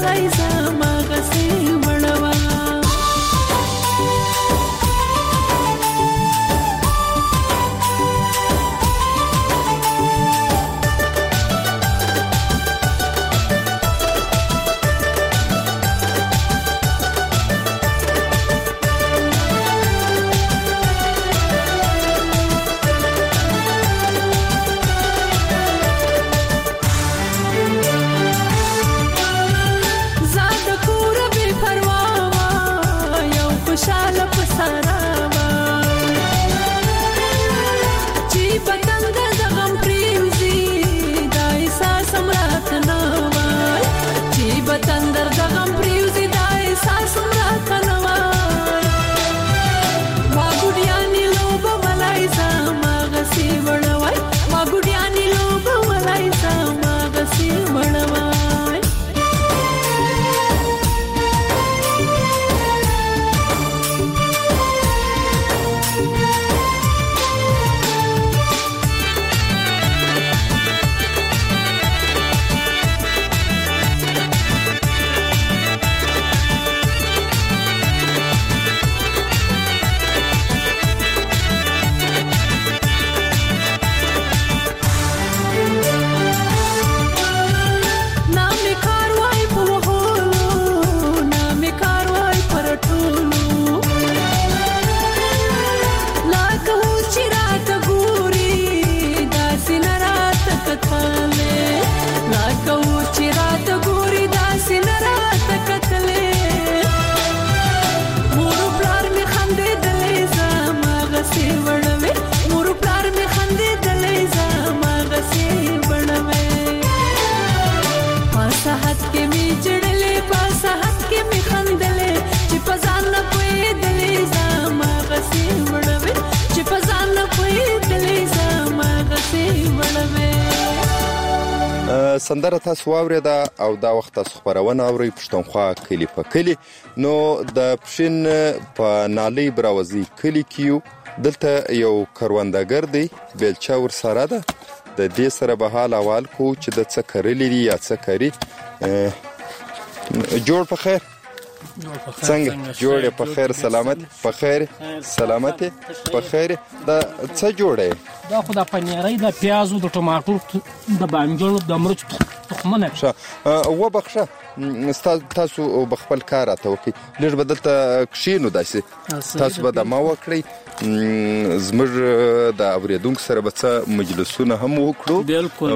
ملای زما غسی وړوا سندره تاسو واورېده او دا وخت تاسو خبرونه اورئ پښتونخوا کلی په کلی. نو د پښین په نالۍ براوزي کلی کیو دلته یو کروندګر دی بیلچه ور سره ده د دې سره به حال احوال کو چې د څه کړلې دي یا څه کوي. جوړ په خیر څنګه جوړ په خیر سلامت په خیر سلامت په خیر دا څه جوړه دا خو د پنیرای د پیازو د ټماټر د بانجانو د مرچ تخمونه ښه و بخښه تاسو بخپل کار راته وکړئ لږ بدلته کښینو داسې تاسو به د ما وکړئ زموږ د اوریدونکو سره به څه مجلسونه هم وکړو بالکل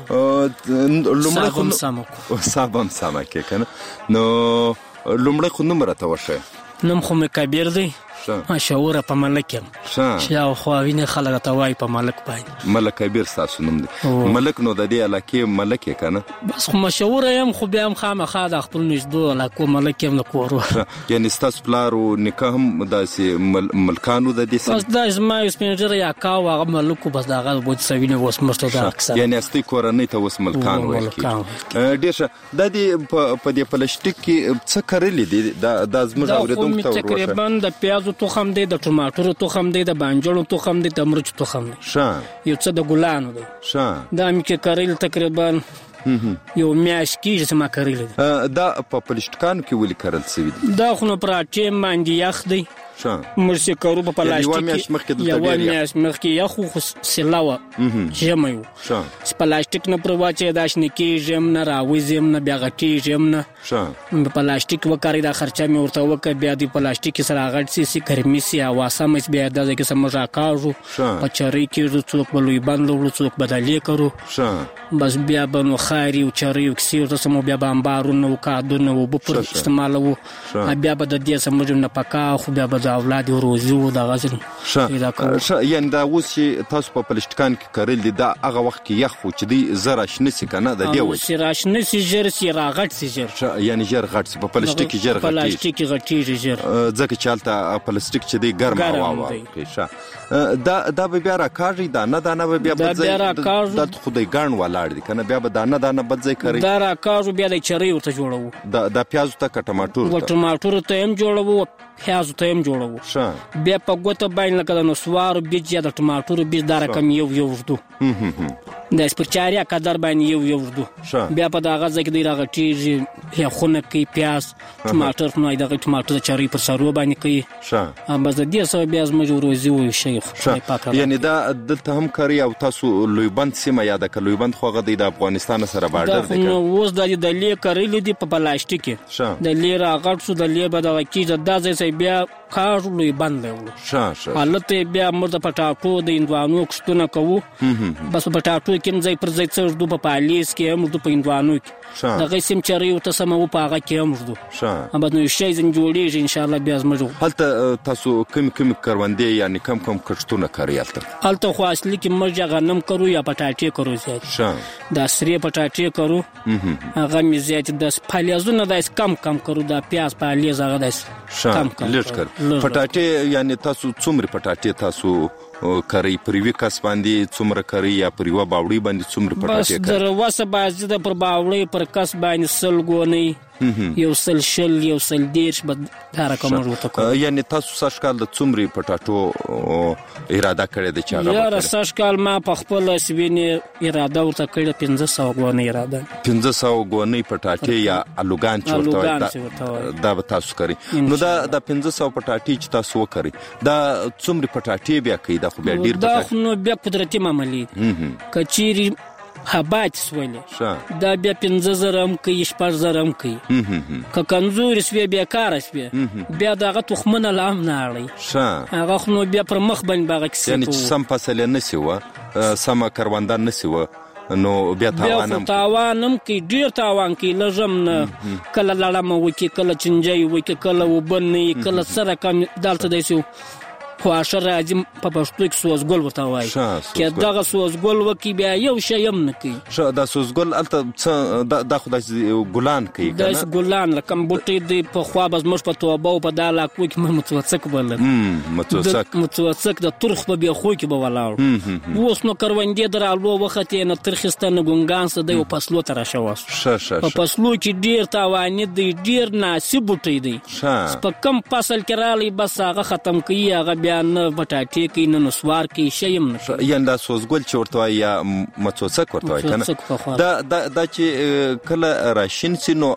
لومړی خو صاحب هم سمه کې کنه نو لومړی خو نوم راته وښیه. نوم خو مې کبیر دی مشهوره په ملک یم چې خو وینې خلک ته وایي په ملک باندې ملک کبیر ستاسو نوم دی ملک نو د دې علاقې ملک یې که نه بس خو مشهوره یم خو بیا هم خامخا د خپل نږدو علاقو ملک یم د کور یعنې ستاسو پلار و نیکه هم داسې ملکانو د دې بس دا زما یو سپین ږیری اکا و هغه ملک و بس د هغه بود سوینې اوس مړ ده اکثر یعنې اصلي کورنۍ ته اوس ملکان ویل کېږي. ډېر ښه دا دې په دې پلاسټیک کې څه کرلي دي دا زموږ اورېدونکو ته ور تقریبا د پیازو تخم دی د ټماټرو تخم دی د بانجانو تخم دی د مرچ تخم دی یو څه د ګلانو دی دا مې کې کرل تقریبا یو میاشت کېږي چې ما کرلی دی. دا په پلاسټیکانو کې ولې کرل سوي دي؟ دا خو نو پر اټیم باندې یخ دی موږ چې کرو په پلاسټیک یوه میاشت مخکې یخ خو سیله وه ژمی و چې پلاسټیک نه پر واچوې دا شنې کېږي هم نه راوځي هم نه بیا غټېږي هم نه پلاسټیک وکارئ دا خرچه مې ورته وکړه بیا د پلاسټیک سره غټ سي ګرمي سي هوا سمه بیا دا ځای کې څه موږ راکاږو په چرۍ کېږو څوک به لوی بند وړو څوک به دلې کرو بس بیا به نو خاري و چرۍ و کیسې ورته سمو بیا به امبارونه و کادونه و اوبه پر استعمالوو بیا به د دې څه موږ نه پکا خو بیا به د اولاد روزي و دغه ښه یعنې دا اوس چې تاسو په پلاسټیکان کې کرل دي دا هغه وخت کې یخ و چې دی زه راشنه سي که نه د دې وجې چې راشنه سي ژر سي راغټ سي ژر یعنې ژر غټ سي په پلاسټیک کې ژر پلاسټیک کې غټېږي ژر ځکه چې هلته پلاسټیک چې دی ګرم هوا کوي ښه دا به بیا راکاږي دانه دانه به بیا بل ځای دا خو دی ګڼ ولاړ دي که نه بیا به دانه دانه بل ځای کوي دا راکاږو بیا د چرۍ ورته جوړوو دا پیازو ته که ټماټرو ته هم جوړوو پیازو ته هم جوړوو بیا په ګوته باندې لکه د نسوارو بیج یا د ټماټرو بیج دا رقم یو ږدو د سپرچاریا قدر باندې یو ورډو بیا په دغه ځکه دی راغټیږي یا خونه کې پیاز ټماټر نو دغه ټماټر چاري پر سرو باندې کوي بس د دې سبب بیا زموږ روزي و شیخ یعنی دا دلته هم کاری او تاسو لویبند سیمه یاد کړئ لویبند خو غدي د افغانستان سره بارډر دی نو اوس د لې کړل دي په پلاستیک د لې راغټ شو د لې بدغه کې د ځای بیا کار لویبند له حالت بیا مرده پټاټو د اندوانو کښتونه کوو بس پټاټو کې ځای پر ځای څه په پالیس کې هم په اندوانو کې دغه سیم چاري او تاسو په هغه کې هم ورځو اما نو شي زین جوړیږي ان شاء الله بیا زموږ هلته تاسو کوم کروندې یعنی کم کښتونه کوي هلته خو اصلي کې مرجه غنم کرو یا پټاټي کرو زیات دا سری پټاټي کرو هغه می زیات د پالیزونه د کم کرو د پیاز پالیز هغه د کم لږ کړ پټاټي یعنی تاسو څومره پټاټي تاسو کری پریوی کس باندې څومره کری یا پریوا باوړی باندې څومره پټاټي بس در واسه بازي د پر باوړی پر کس باندې سلګونی یو سل یو سل دیش بد دار کوم ورته یعنی تاسو ساشکال د څومره پټاټو اراده کړې د چا یا ساشکال ما په خپل سوینه اراده ورته کړې 1500 غونې اراده 1500 غونې پټاټي یا الوګان چورته دا تاسو کری نو دا د 1500 پټاټي چې تاسو وکړي دا څومره پټاټي بیا کوي دا خو بیا ډیر دا خو نو بیا قدرتي معاملې کچيري حبات سولې دا بیا 15000 هم کوي 16000 هم کوي که کمزوري سوي بیا کار سوي بیا دغه تخمنه لام نه اړي هغه خو نو بیا پر مخ باندې باغ کسي یعنی سم فصل نه سیوه سم کاروندان نه سیوه نو بیا تاوانم کې ډیر تاوان کې لږم نه کله لړم وکي کله چنجي وکي کله وبني کله سره کم دالته دیسو خواشه راځي په پښتو کې سوزګل ورته وایي چې دغه سوزګل وکي بیا یو شی هم نه کوي دا سوزګل الته دا خدای ګلان کوي دا ګلان رقم بوټي دی په خوا بس مش په توبه او په دالا کوي کې متوسک بل متوسک د ترخ په بیا خو کې به ولاړ اوس نو کروندې درالو وخت نه ترخستانه ګونګان څه دی په فصلو تر شواس په فصلو کې ډیر تاوان دی ډیر ناسب بوټي دی په کم فصل کې رالی بس هغه ختم کوي هغه نه پټاټي کې نه نسوار کې شیم نه یعنی دا سوزګل چورته یا مڅوڅک ورته کنه دا چې کله راشین سينو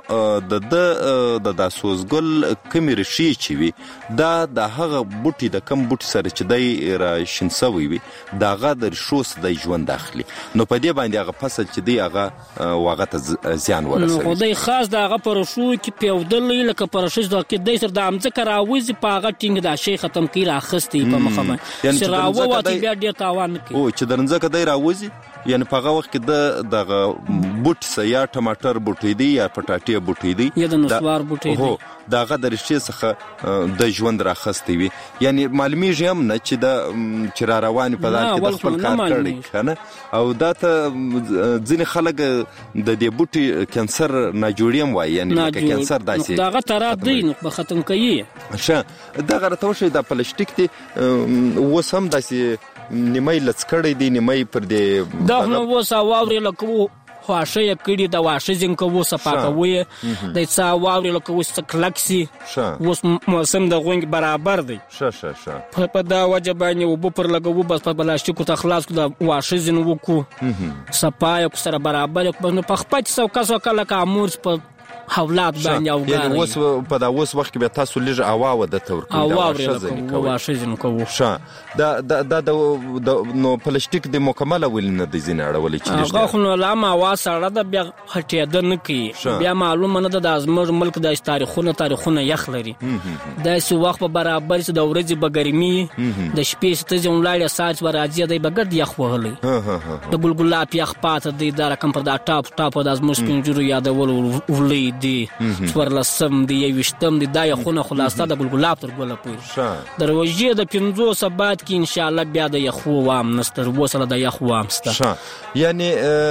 د سوزګل کمی رشي چی وي دا د هغه بوټي د کم بوټي سره چې دای راشین سوي وي داغه د شوس د ژوند داخلي نو په دې باندې هغه فصل چې دی هغه واغه ته زیان ورسوي نو دای خاص داغه پر شو کې پیودل لکه پر شش د کې دای سر د امځ کراوي په هغه ټینګ دا شي ختم کی راخ په مخه باندې سراو واته بیا ډیر تاوان کوي او چې درنځکه دای راوځي یعنی په هغه وخت کې دغه بوټ سیا ټماټر بوټي دی یا پټاټي بوټي دی یا د نسوار بوټي دی دغه د رشتې څخه د ژوند راخستې وي یعنی معلومیږي هم نه چې د چر روان په دغه کې خپل کار کړی کنه او دا ته ځینې خلک د دې بوټي کانسر نه جوړیم وای یعنی کانسر داسې دغه تراب دی نو ختم کوي دغه راته د پلاستیک دی وسم داسې نیمای لڅکړې دی نیمای پر دې دا نو وسا واوري لکه خواشه کړي د واشه زین کو صفاکوي د څا واوري لکه وس کلکسي وس موسم د غونګ برابر دی په دا وجبانی وب پر لګو بس په پلاستیکو ته خلاص کو د واشه زین وکو صفای کو سره برابر په خپل څو کاسو کله کامور په حولات باندې او غاړي یعنی وس په دا وس وخت کې تاسو لږ اواوه د تور کوو واشه زین کوو دا نو پلاستیک د مکمله ول نه د زین اړول چې هغه خو نو لامه واسړه د بیا هټیدل نه کی بیا معلومه نه د ازمر ملک د تاریخونه یخ لري د سو وخت په برابر د ورځې بګرمي د شپې ته ځونلاړ ساعت ورازي د بغد یخ وهلې د ګلګلاب یخ پات د دار کم پر دا ټاپ د ازمر سپینجرو یادول ولې دی ورلسم دی یوشتم دی دا خونه خلاصه د ګلګلاب تر ګله پوي دروځي د 500 سبات کې ان شاء الله بیا د یخو وام نستر وسله د یخو وام ستا یعنی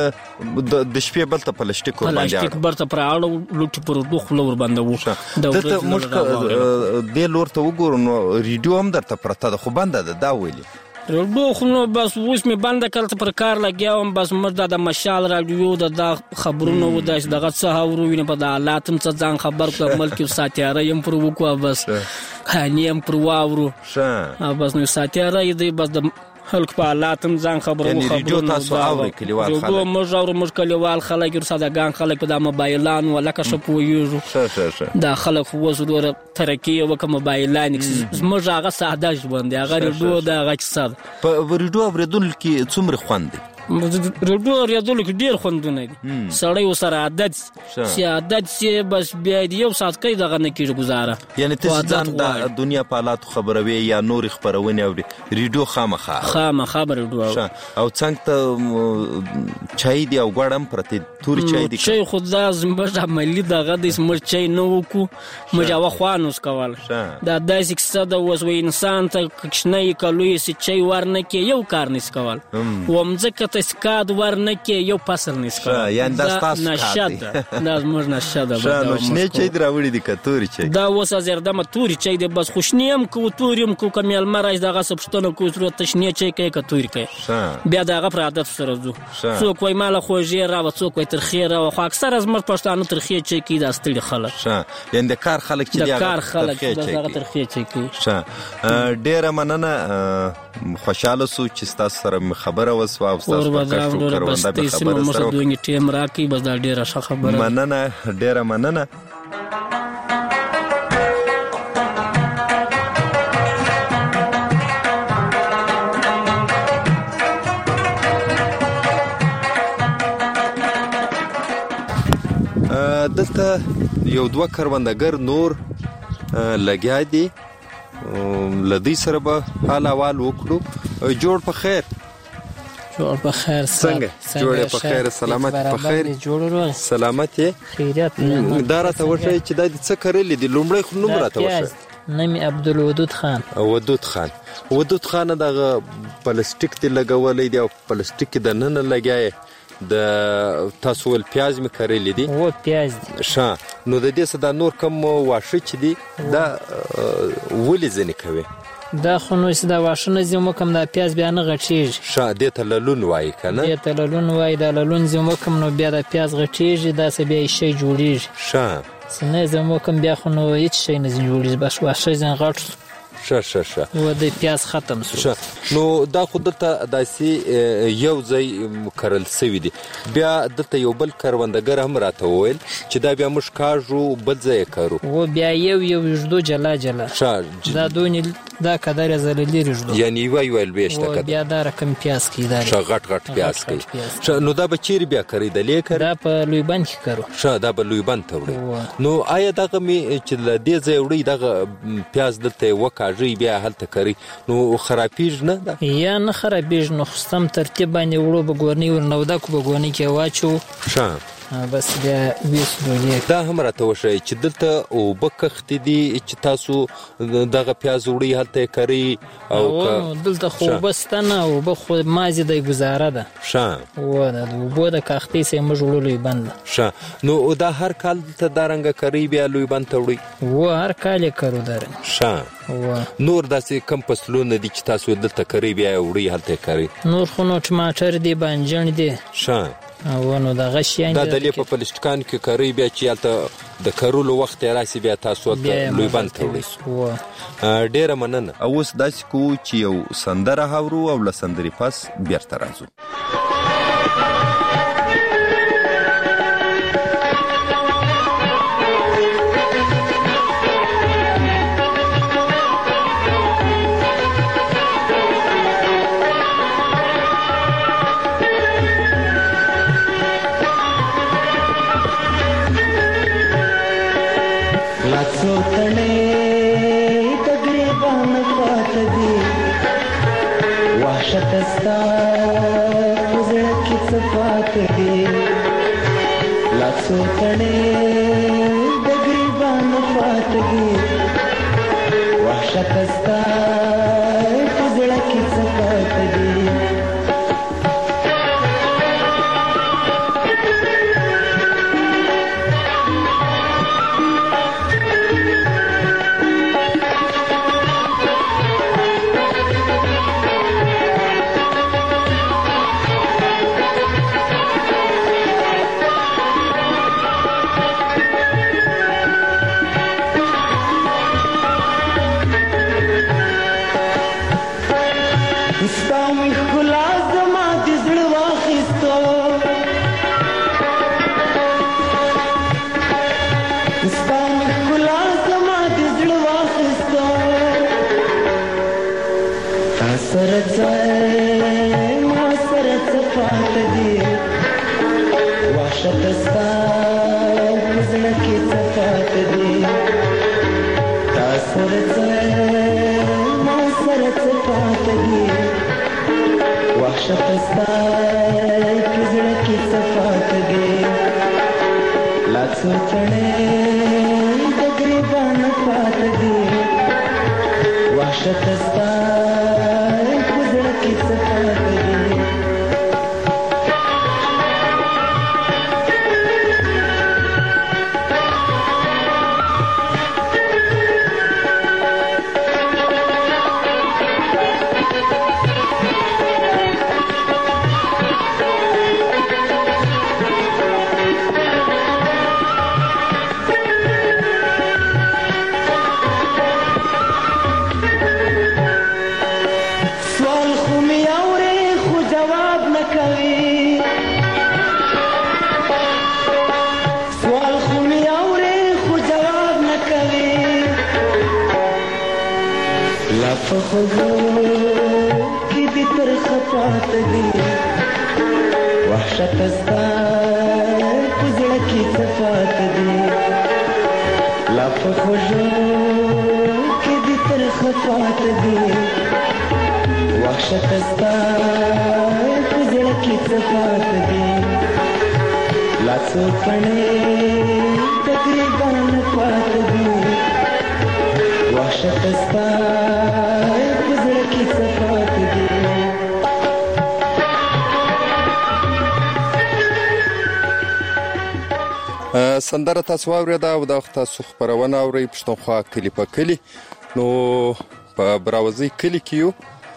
د شپې بلته پلاستیک برته پر اړه لوټ پر دوخ لور باندې د مشک د لور ته وګورو نو ریډیو هم درته پرته د خو بنده دا ویلي رډو خو نو بس اوس می بند کړل پر کار لګیاوم بس مردا د مشال رادیو د خبرونو و دغه څه هورو ویني په د حالاتم څه ځان خبر کړ ملک ساتیاره يم پر وکوا بس هانیم پر واورو بس نو ساتیاره دی بس د خلک په حالاتم ځان خبرو یعنی ریډیو تاسو اورئ کلیوال خلک موږ کلیوال خلک سادهګان خلک په د موبایلان ولکه شپویږو دا خلک اوس دوره ترقي وکړه موبایلان زموږ هغه ساده ژوند دی هغه ریډیو د هغه کیسه ده په ریډیو اورېدل کې څومره خوند دی ریډیو اورېدلو کې ډېر خوندونه دي سړی ورسره عادت چې عادت چې بس بیا یو ساعت کوي دغه نه کېږي ګزاره یعنې ته ځان د دنیا په حالاتو خبروي یا نورې خپرونې اوري ریډیو خامخا به ریډیو او څنګ ته چای دی او غوړ هم پرتې تورې چای دي چای خو دا زموږ عملي دغه دی زموږ چای نه وکړو موږ هغه خوان اوس کول دا داسې کیسه ده اوس انسان ته کوچنی که لوی سي چای ورنه کې یو کار نشي کول ومځکه ته سکاد ورنه کې یو فصل نشي کول یعنې دا ستاسو نشه ده دا زموږ نشه ده نو شنې چای دې راوړي دي که تورې چای دا اوس زیردمه تورې چای دی بس خو شنې هم کوو تورې هم کوو که میلمه راشي دغه څه پوښتنه کوو چې ته شنې چای کوې که تورې کوې بیا د هغه پر عادت سره ځو څوک وایي ماله خوږې راوه څوک وایي ترخې راوه خو اکثره زموږ پښتانه ترخې چای کوي دا ستړي خلک یعنې د کار خلک چې د کار خلک هغه ترخې چای کوي ډېره مننه خوشحاله سو چې ستاسو سره خبره وسوه او ستاسو په کشف و کرونده به خبره سره وکړو ټیم راکړي بس دا ډېره ښه خبره مننه ډېره مننه دلته یو دوه کروندګر نور لګیا دي له دوی سره به حال احوال وکړو جوړ په خیر جوړ په خیر څنګه جوړ په خیر سلامت په خیر سلامت خیریت دا راته وښایي چې دا څه کړلي دي لومړی خو نوم راته وښایه نوم عبدالودود خان ودود خان دغه پلاستیک دی لګولی دی او پلاستیک کې دننه لګیا د تاسو ول پیاز مې کړلي دي و پیاز دي نو د دې څه دا نور کم واښه چې دي دا ولې ځینې کوي دا خو نو چې دا واښه نه ځي مکم دا پیاز بیا نه غټېږي دې ته للون وایي که نه دې ته للون وایي دا للون ځي مکم نو بیا دا پیاز غټېږي داسې بیا یې شی جوړېږي چې نه ځي مکم بیا خو نو هېڅ شی نه ځي جوړېږي بس واښه ځین غټ ښه و د پیاز ختم شو نو دا خو دلته داسې یو ځای کرل سوي دي بیا دلته یو بل کروندګر هم راته وویل چې دا بیا موږ کاږو بل ځای یې کرو و بیا یو ژدو جلا دا دونې دا کدر زله لري ژدو یعنی یو لویشته کده بیا دا رقم پیاز کوي دا غټ پیاز کوي نو دا به چیرې بیا کری دلې کړ دا په لویبند کې کرو دا به لویبند ته وړي نو آیا دغه می چې له دې ځای وړي دغه پیاز دلته وکړي بیا هلته کوي نو خرابېږي نه ده یا نه خرابېږي نو خو سم ترتیب باندې وړو به ګورنۍ ورنوده کو به ګورنۍ کې واچو بس بیا ویسو دا هم راته وښایي چې دلته اوبه کښتې دي چې تاسو دغه پیاز وړي هلته یې کوي او دلته خو اوبه شته نه اوبه خو مازې دی ګزاره ده و د اوبو د کښتۍ څخه یې موږ وړو لویبند ده نو دا هر کال دلته دا رنګه کوي بیا لویبند ته وړي و هر کال یې کرو دا رنګ نور داسې کم فصلونه دي چې تاسو دلته کوي بیا یې وړي هلته یې کوي نور خو نو ټماټر دي بانجڼ دي او نو د غشیان دا د لې په پلاستیکان کې کوي بیا چې هلته د کرولو وخت یې راسي بیا تاسو ته لویبند ته وړي ډېره مننه اوس داسې کوو چې یو سندره اورو او له سندرې پس بیرته راځو وحشت ستا زړه کې صفات دي تا سره ما سره صفات دي وحشت ستا زړه کې صفات دي لا څو چړې د ګریبان پات دي وحشت ستا زړه کې صفات دي کی بھی ترخفات دی وحشت استا کزڑ کی صفات دی لاف خوشو کی بھی ترخفات دی وحشت استا کزڑ کی صفات دی لاسو پنے تقریباً پات دی وحشت استا سندره تاسو واورېده او د تاسو خبرونه اورئ پښتونخوا کلی په کلی نو په براوزي کلی کې یو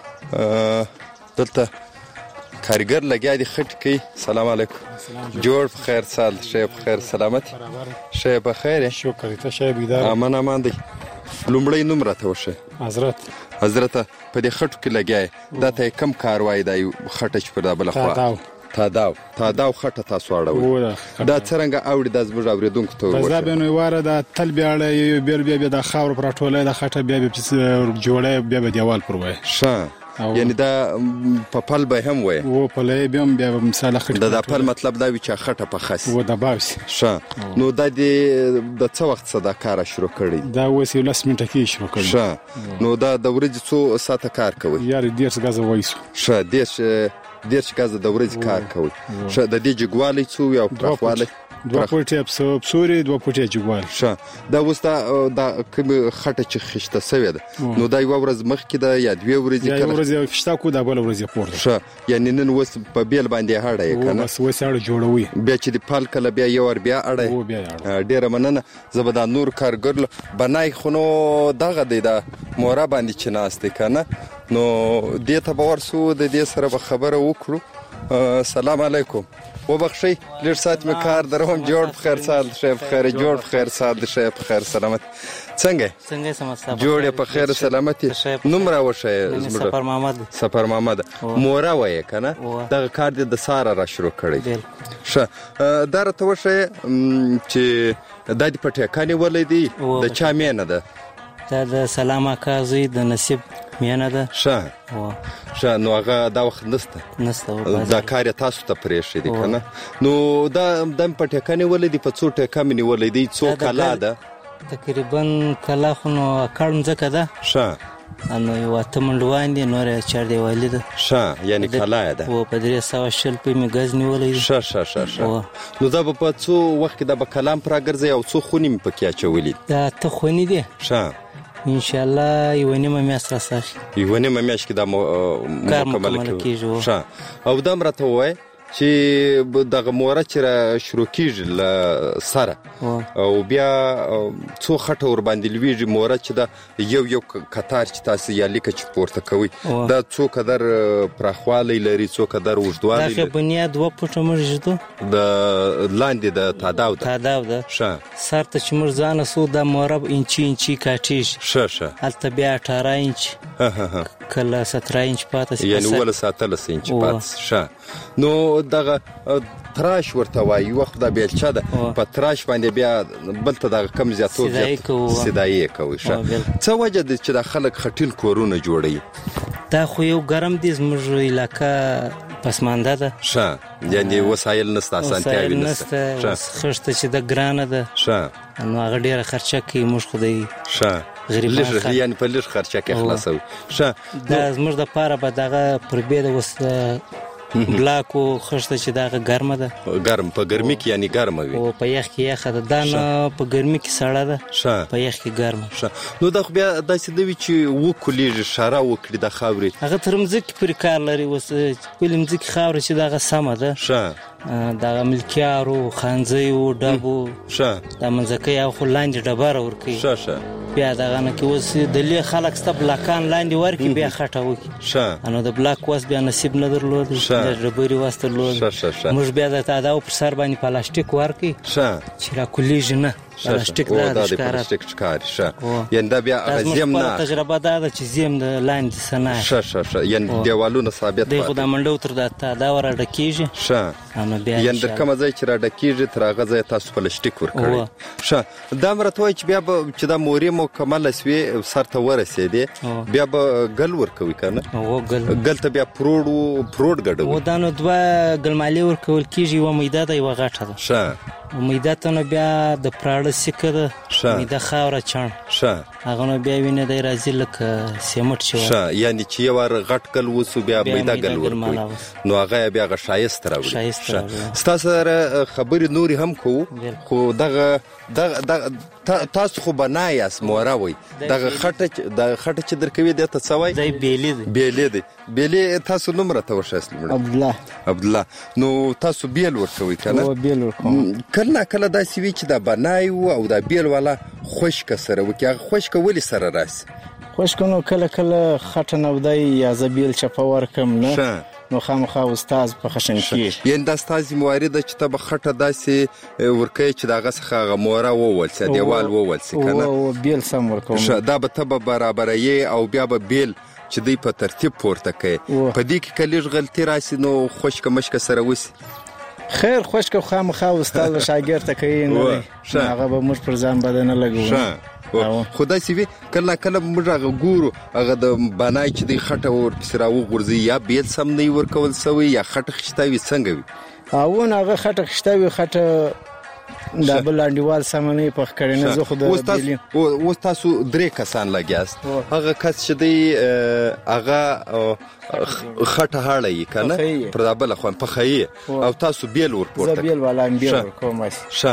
دلته کارګر لګیا دي خټ کوي سلام علیکم جوړ په خیر سال شیخ خیر سلامت شیخ په خیر شکر ته شیخ بیدار امان دی لومړی نوم راته وشه حضرت په دې خټو کې لګیا دا ته کم کاروای دی خټه چې پر دا بل خوا تاداو خټه تاسو اړوي دا څنګه اوړي د زبر اوریدونکو ته ورته دا به نو واره دا تل بیا بیا د خاور پر ټوله د خټه بیا جوړه بیا دیوال پر وای یعنی دا په پل به هم وای او په لې بیا مثال خټه دا پل مطلب دا وی چې خټه په خاص و د باوس نو د څه وخت صدا کار شروع کړی دا وسی لس منټه کې شروع کړی نو دا د ورځې څو ساعته کار کوي یار ډیر څه غزه وایسو دیرش غزه د ورځې کار کوي د دې جګوالي څو یو پرخواله دوه پټه بسوري دوه پټه جګوال دا وستا د کوم خټه چې خشته سوي ده نو دا یو ورځ مخکې د یا دوه ورځې کله ورځې خشته کو د بل ورځې پورته یعنی نن وس په بیل باندې هړای کنه بس وساړه جوړوي بیا چې د پال کله بیا یو ور بیا اړای ډیر مننه زبدا نور کارګر بنای خونو دغه دی دا مورا باندې چې ناشته کنه نو دې ته باور سو د دې سره به خبره وکړو سلام علیکم وبخشي لیر سات می کار دروم جوړ بخیر سال شیخ خیر جوړ بخیر سال شیخ خیر سلامت څنګه سمسته جوړ په خیر سلامتی نوم را وشه سفر محمد مورا وای کنه دا کار د ساره را شروع کړی دا راته وشه چې د دې پټه کاني ولې دی د چا مینه ده دا د سلام کازي د نصیب مینه ده نو هغه دا وخت نسته دا کار تاسو ته پرېښی دی کنه نو دا د پټه کاني ولې دی په څو ټکا مې ولې دی څو کلا ده تقریبا کلا خو نو کارم ځکه ده انو یو اتمنډوان دي نور چار دی والد یعنی کلا ده او په 300 په می غاز نیولې نو دا په څو وخت دا به کلام پر ګرځي او څو خونی په کې چولې دا ته خونی دي ان شاء الله یو نیمه میاشت راځي یو نیمه میاشت کې دا مکمل کیږي او دا مرته وای چې دغه مورا چې شروع کیږي سره او بیا څو خټه ور باندې لویږي مورا چې دا یو کتار چې تاسو یا لیک چې پورته کوي دا څو قدر پرخوالی لري څو قدر وژدوالي دا بنیاد و پټه مرجته د لاندې د تاداو ده سرته چې مرزانه سو د مورا انچي کاټیش البته بیا 18 انچ کله 17 انچ پاتې یعنی ول 17 انچ پاتې نو دغه تراش ورته وایي وخت د بیلچا ده په تراش باندې بیا بلته دغه کم زیاتو سیدای کوي څه وجه د چې د خلک خټیل کورونه جوړي دا خو یو ګرم دي زموږ علاقہ پسمانده ده. ښه، یعنی وسایل نشته، اسانتیاوې نشته. خښته چې د ګرانه ده. ښه، نو هغه ډیره خرچه کوي، موږ خو دی غریبان یعنی په لږ خرچه کې خلاصوي. ښه، دا زموږ دپاره به دغه پر بېده اوس بلاکو خښته چې دغه ګرمه ده، ګرم په ګرمي کې یعنی ګرمه وي، او په یخ کې یخه ده. دا نه په ګرمي کې سړه ده، په یخ کې ګرمه. نو دا خو بیا داسې نه وي چې وکولیږي، شاره وکړي د خاورې. هغه تر مځکې پورې کار لري. اوس ولې مځکې خاوره چې دغه سمه ده، دغه ملکیارو، خانزیو، ډبو، دا منځکۍ هغه خو لاندې ډبره ورکوي. بیا دغه نه کې اوس د لې خلک سته بلاکان لاندې ورکړي، بیا خټه وکړي. نو د بلاک وس بیا نصیب نه درلود، د ډبرې وس درلود. موږ بیا د تاداو پر سر باندې پلاستیک ورکړي چې راکولیږي نه. پلاستیک دا پلاستیک ښکاري. یعنی دا بیا هغه زیم نه. تجربه دا ده چې زیم د لاندې سنه. ښه، یعنی دیوالونه ثابت دی، خو دا منډو تر دا تاداو راډکېږي. یعنی د کومه ځای چې راډکېږي تر هغه ځای تاسو پلاستیک ورکړئ. ښه، دا مرته وایي چې بیا به چې دا مورې مکمله سوې سر ته ورسېدې، بیا به ګل ورکوي که نه؟ ګل ته بیا پروډ ګډوي. دا نو دوه ګلمالې ورکول کېږي، یوه میده ده، یوه غټه ده. میده ته نو بیا د پراړه سکه ده، میده خاوره چاڼ، هغه نو بیا وینه دی راځي لکه سیمټ چې یعنی چې یو وار غټ ګل وسو بیا میده ګل ورکوي، نو هغه بیا هغه ښایست راوړي. ستاسو سره خبرې نورې هم کوو، خو دغه تاسو خو بنا یاست، مورا وایي. دغه خټه چې درکوي دې ته څه وایي؟ بیلې دی. بیلې تاسو نوم راته وښایاست؟ عبدالله. نو تاسو بیل ورکوئ که نه؟ بیل ورکوم. کله ناکله داسې وي چې دا بنای و او دا بیل والا خشکه سره وکړي. هغه خشکه ولې سره راسي؟ خشکه نو کله خټه نودی یا زه بیل چپه ورکم نه، نو خامخا استاد په خشن کې. یعنی دا ستاسې موارد ده چې ته به خټه داسې ورکوي چې د هغه څخه هغه موره وولسي، دیوال وولسي که نه؟ بیل سم ورکوم. دا به ته به برابروي او بیا به بیل چې دوی په ترتیب پورته کوي. په دې کې که لږ غلطي راسي نو خشکه مشکه سره وسي. خیر، خشکه خامخا استاد شاګرد ته کوي، نه هغه به موږ پر ځان باندې نه لګوو. خو داسې وي کله کله موږ هغه ګورو، هغه د بنای چې دی خټه ورپسې راوغورځي، یا بیل سم نه ورکول سوی، یا خټه خشته وي، څنګه وي؟ هغه خټه خشته وي، خټه دا بل انډیوال سمنه په کړي نه. زه خو د بیلین اوس تاسو 3 کسان لګیاست. هغه کس چې دی هغه خټه هاړی که نه پر دا بله خوا پخوي، او تاسو بیل ورپورته. زه بیل والا بیل ورکوم.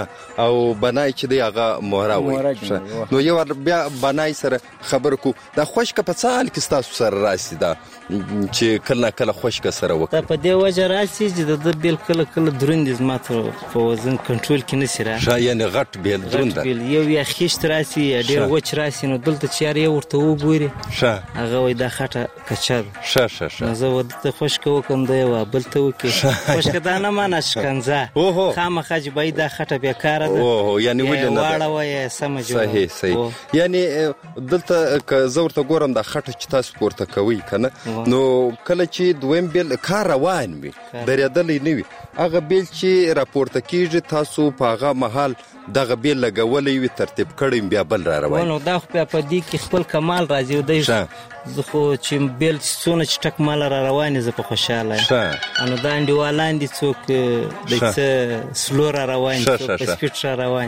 او بنای چې دی هغه مهره وایي. نو یو وار بیا بنای سره خبر کو، دا خشکه په څه حال کې ستاسو سره راسي؟ دا چې کله کله خشکه سره وکړي، دا په دې وجه راسي چې د بیل کله دروند زما ته په وزن کنټرول کې نشي راسي. یعنی غټ بیل دروند ده، یو یا خشت راسي یا ډېر وچ راسي. نو دلته چې یار یو ورته وګوري، هغه وایي دا خټه کچه ده. نو زه ورته خشکه وکړم، دی یو بل ته وکړي. خشکه دا نه معنی شکنځه، خامخا چې باید دا خټه بیکاره ده. یعنی ولې نه واړه وایي سمه جوړه. صحیح. یعنی دلته که زه ورته ګورم دا خټه چې تاسو پورته کوئ که نه، نو کله چې دویم بیل کار روان وي، درېدلی نه وي، هغه بیل چې راپورته کېږي تاسو په هغه مهال دغه بیل لګولی وي، ترتیب کړی بیا بل را روان. نو دا خو بیا په دې کې خپل کمال راځي. دی زه خو چې بیل څونه چې ټک مال را روانې، زه په خوشحاله یم. نو دا انډیوالان دي څوک د څه سلو را روان، څوک په سپیډ را روان.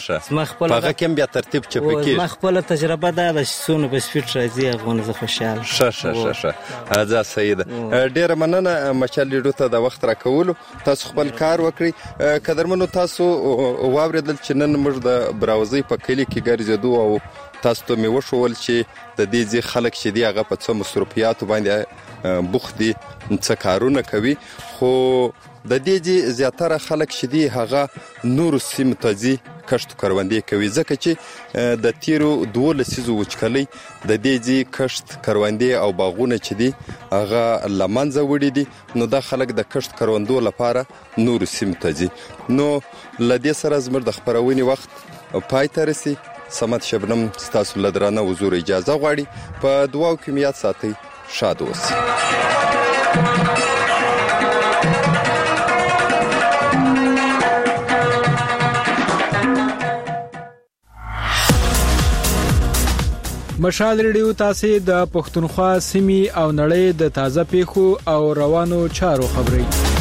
په هغه کې هم بیا ترتیب چپه کېږي. زما خپله تجربه دا ده چې څونه په سپیډ راځي، هغونه زه خوشحاله. ښه، دا صحیح ده. ډېره مننه مچل لیډو ته د وخت راکولو. تاسو خپل کار وکړئ. قدرمنو، تاسو واورېدل چې نن موږ د براوزۍ په کلي کې ګرځېدو، او تاسو ته مې وښول چې د دې ځای خلک چې دي هغه په څه مصروفیاتو باندې بوخت دي، څه کارونه کوي. خو د دې ځای زیاتره خلک چې دي هغه نورو سیمو ته ځي، کښت کروندې کوي، ځکه چې د تیرو 2 لسیزو وچکالۍ د دې ځای کښت کروندې او باغونه چې دي هغه له منځه وړي دي. نو دا خلک د کښت کروندو لپاره نورو سیمو ته ځي. نو له دې سره زموږ د خپرونې وخت پای ته رسي. صمد شبنم ستاسو له درانه حضور اجازه غواړي. په دعاو کې مې یاد ساتئ. شاد اوسئ. مشال ریډیو تاسو د پښتونخوا سیمې او نړۍ د تازه پیښو او روانو چارو خبري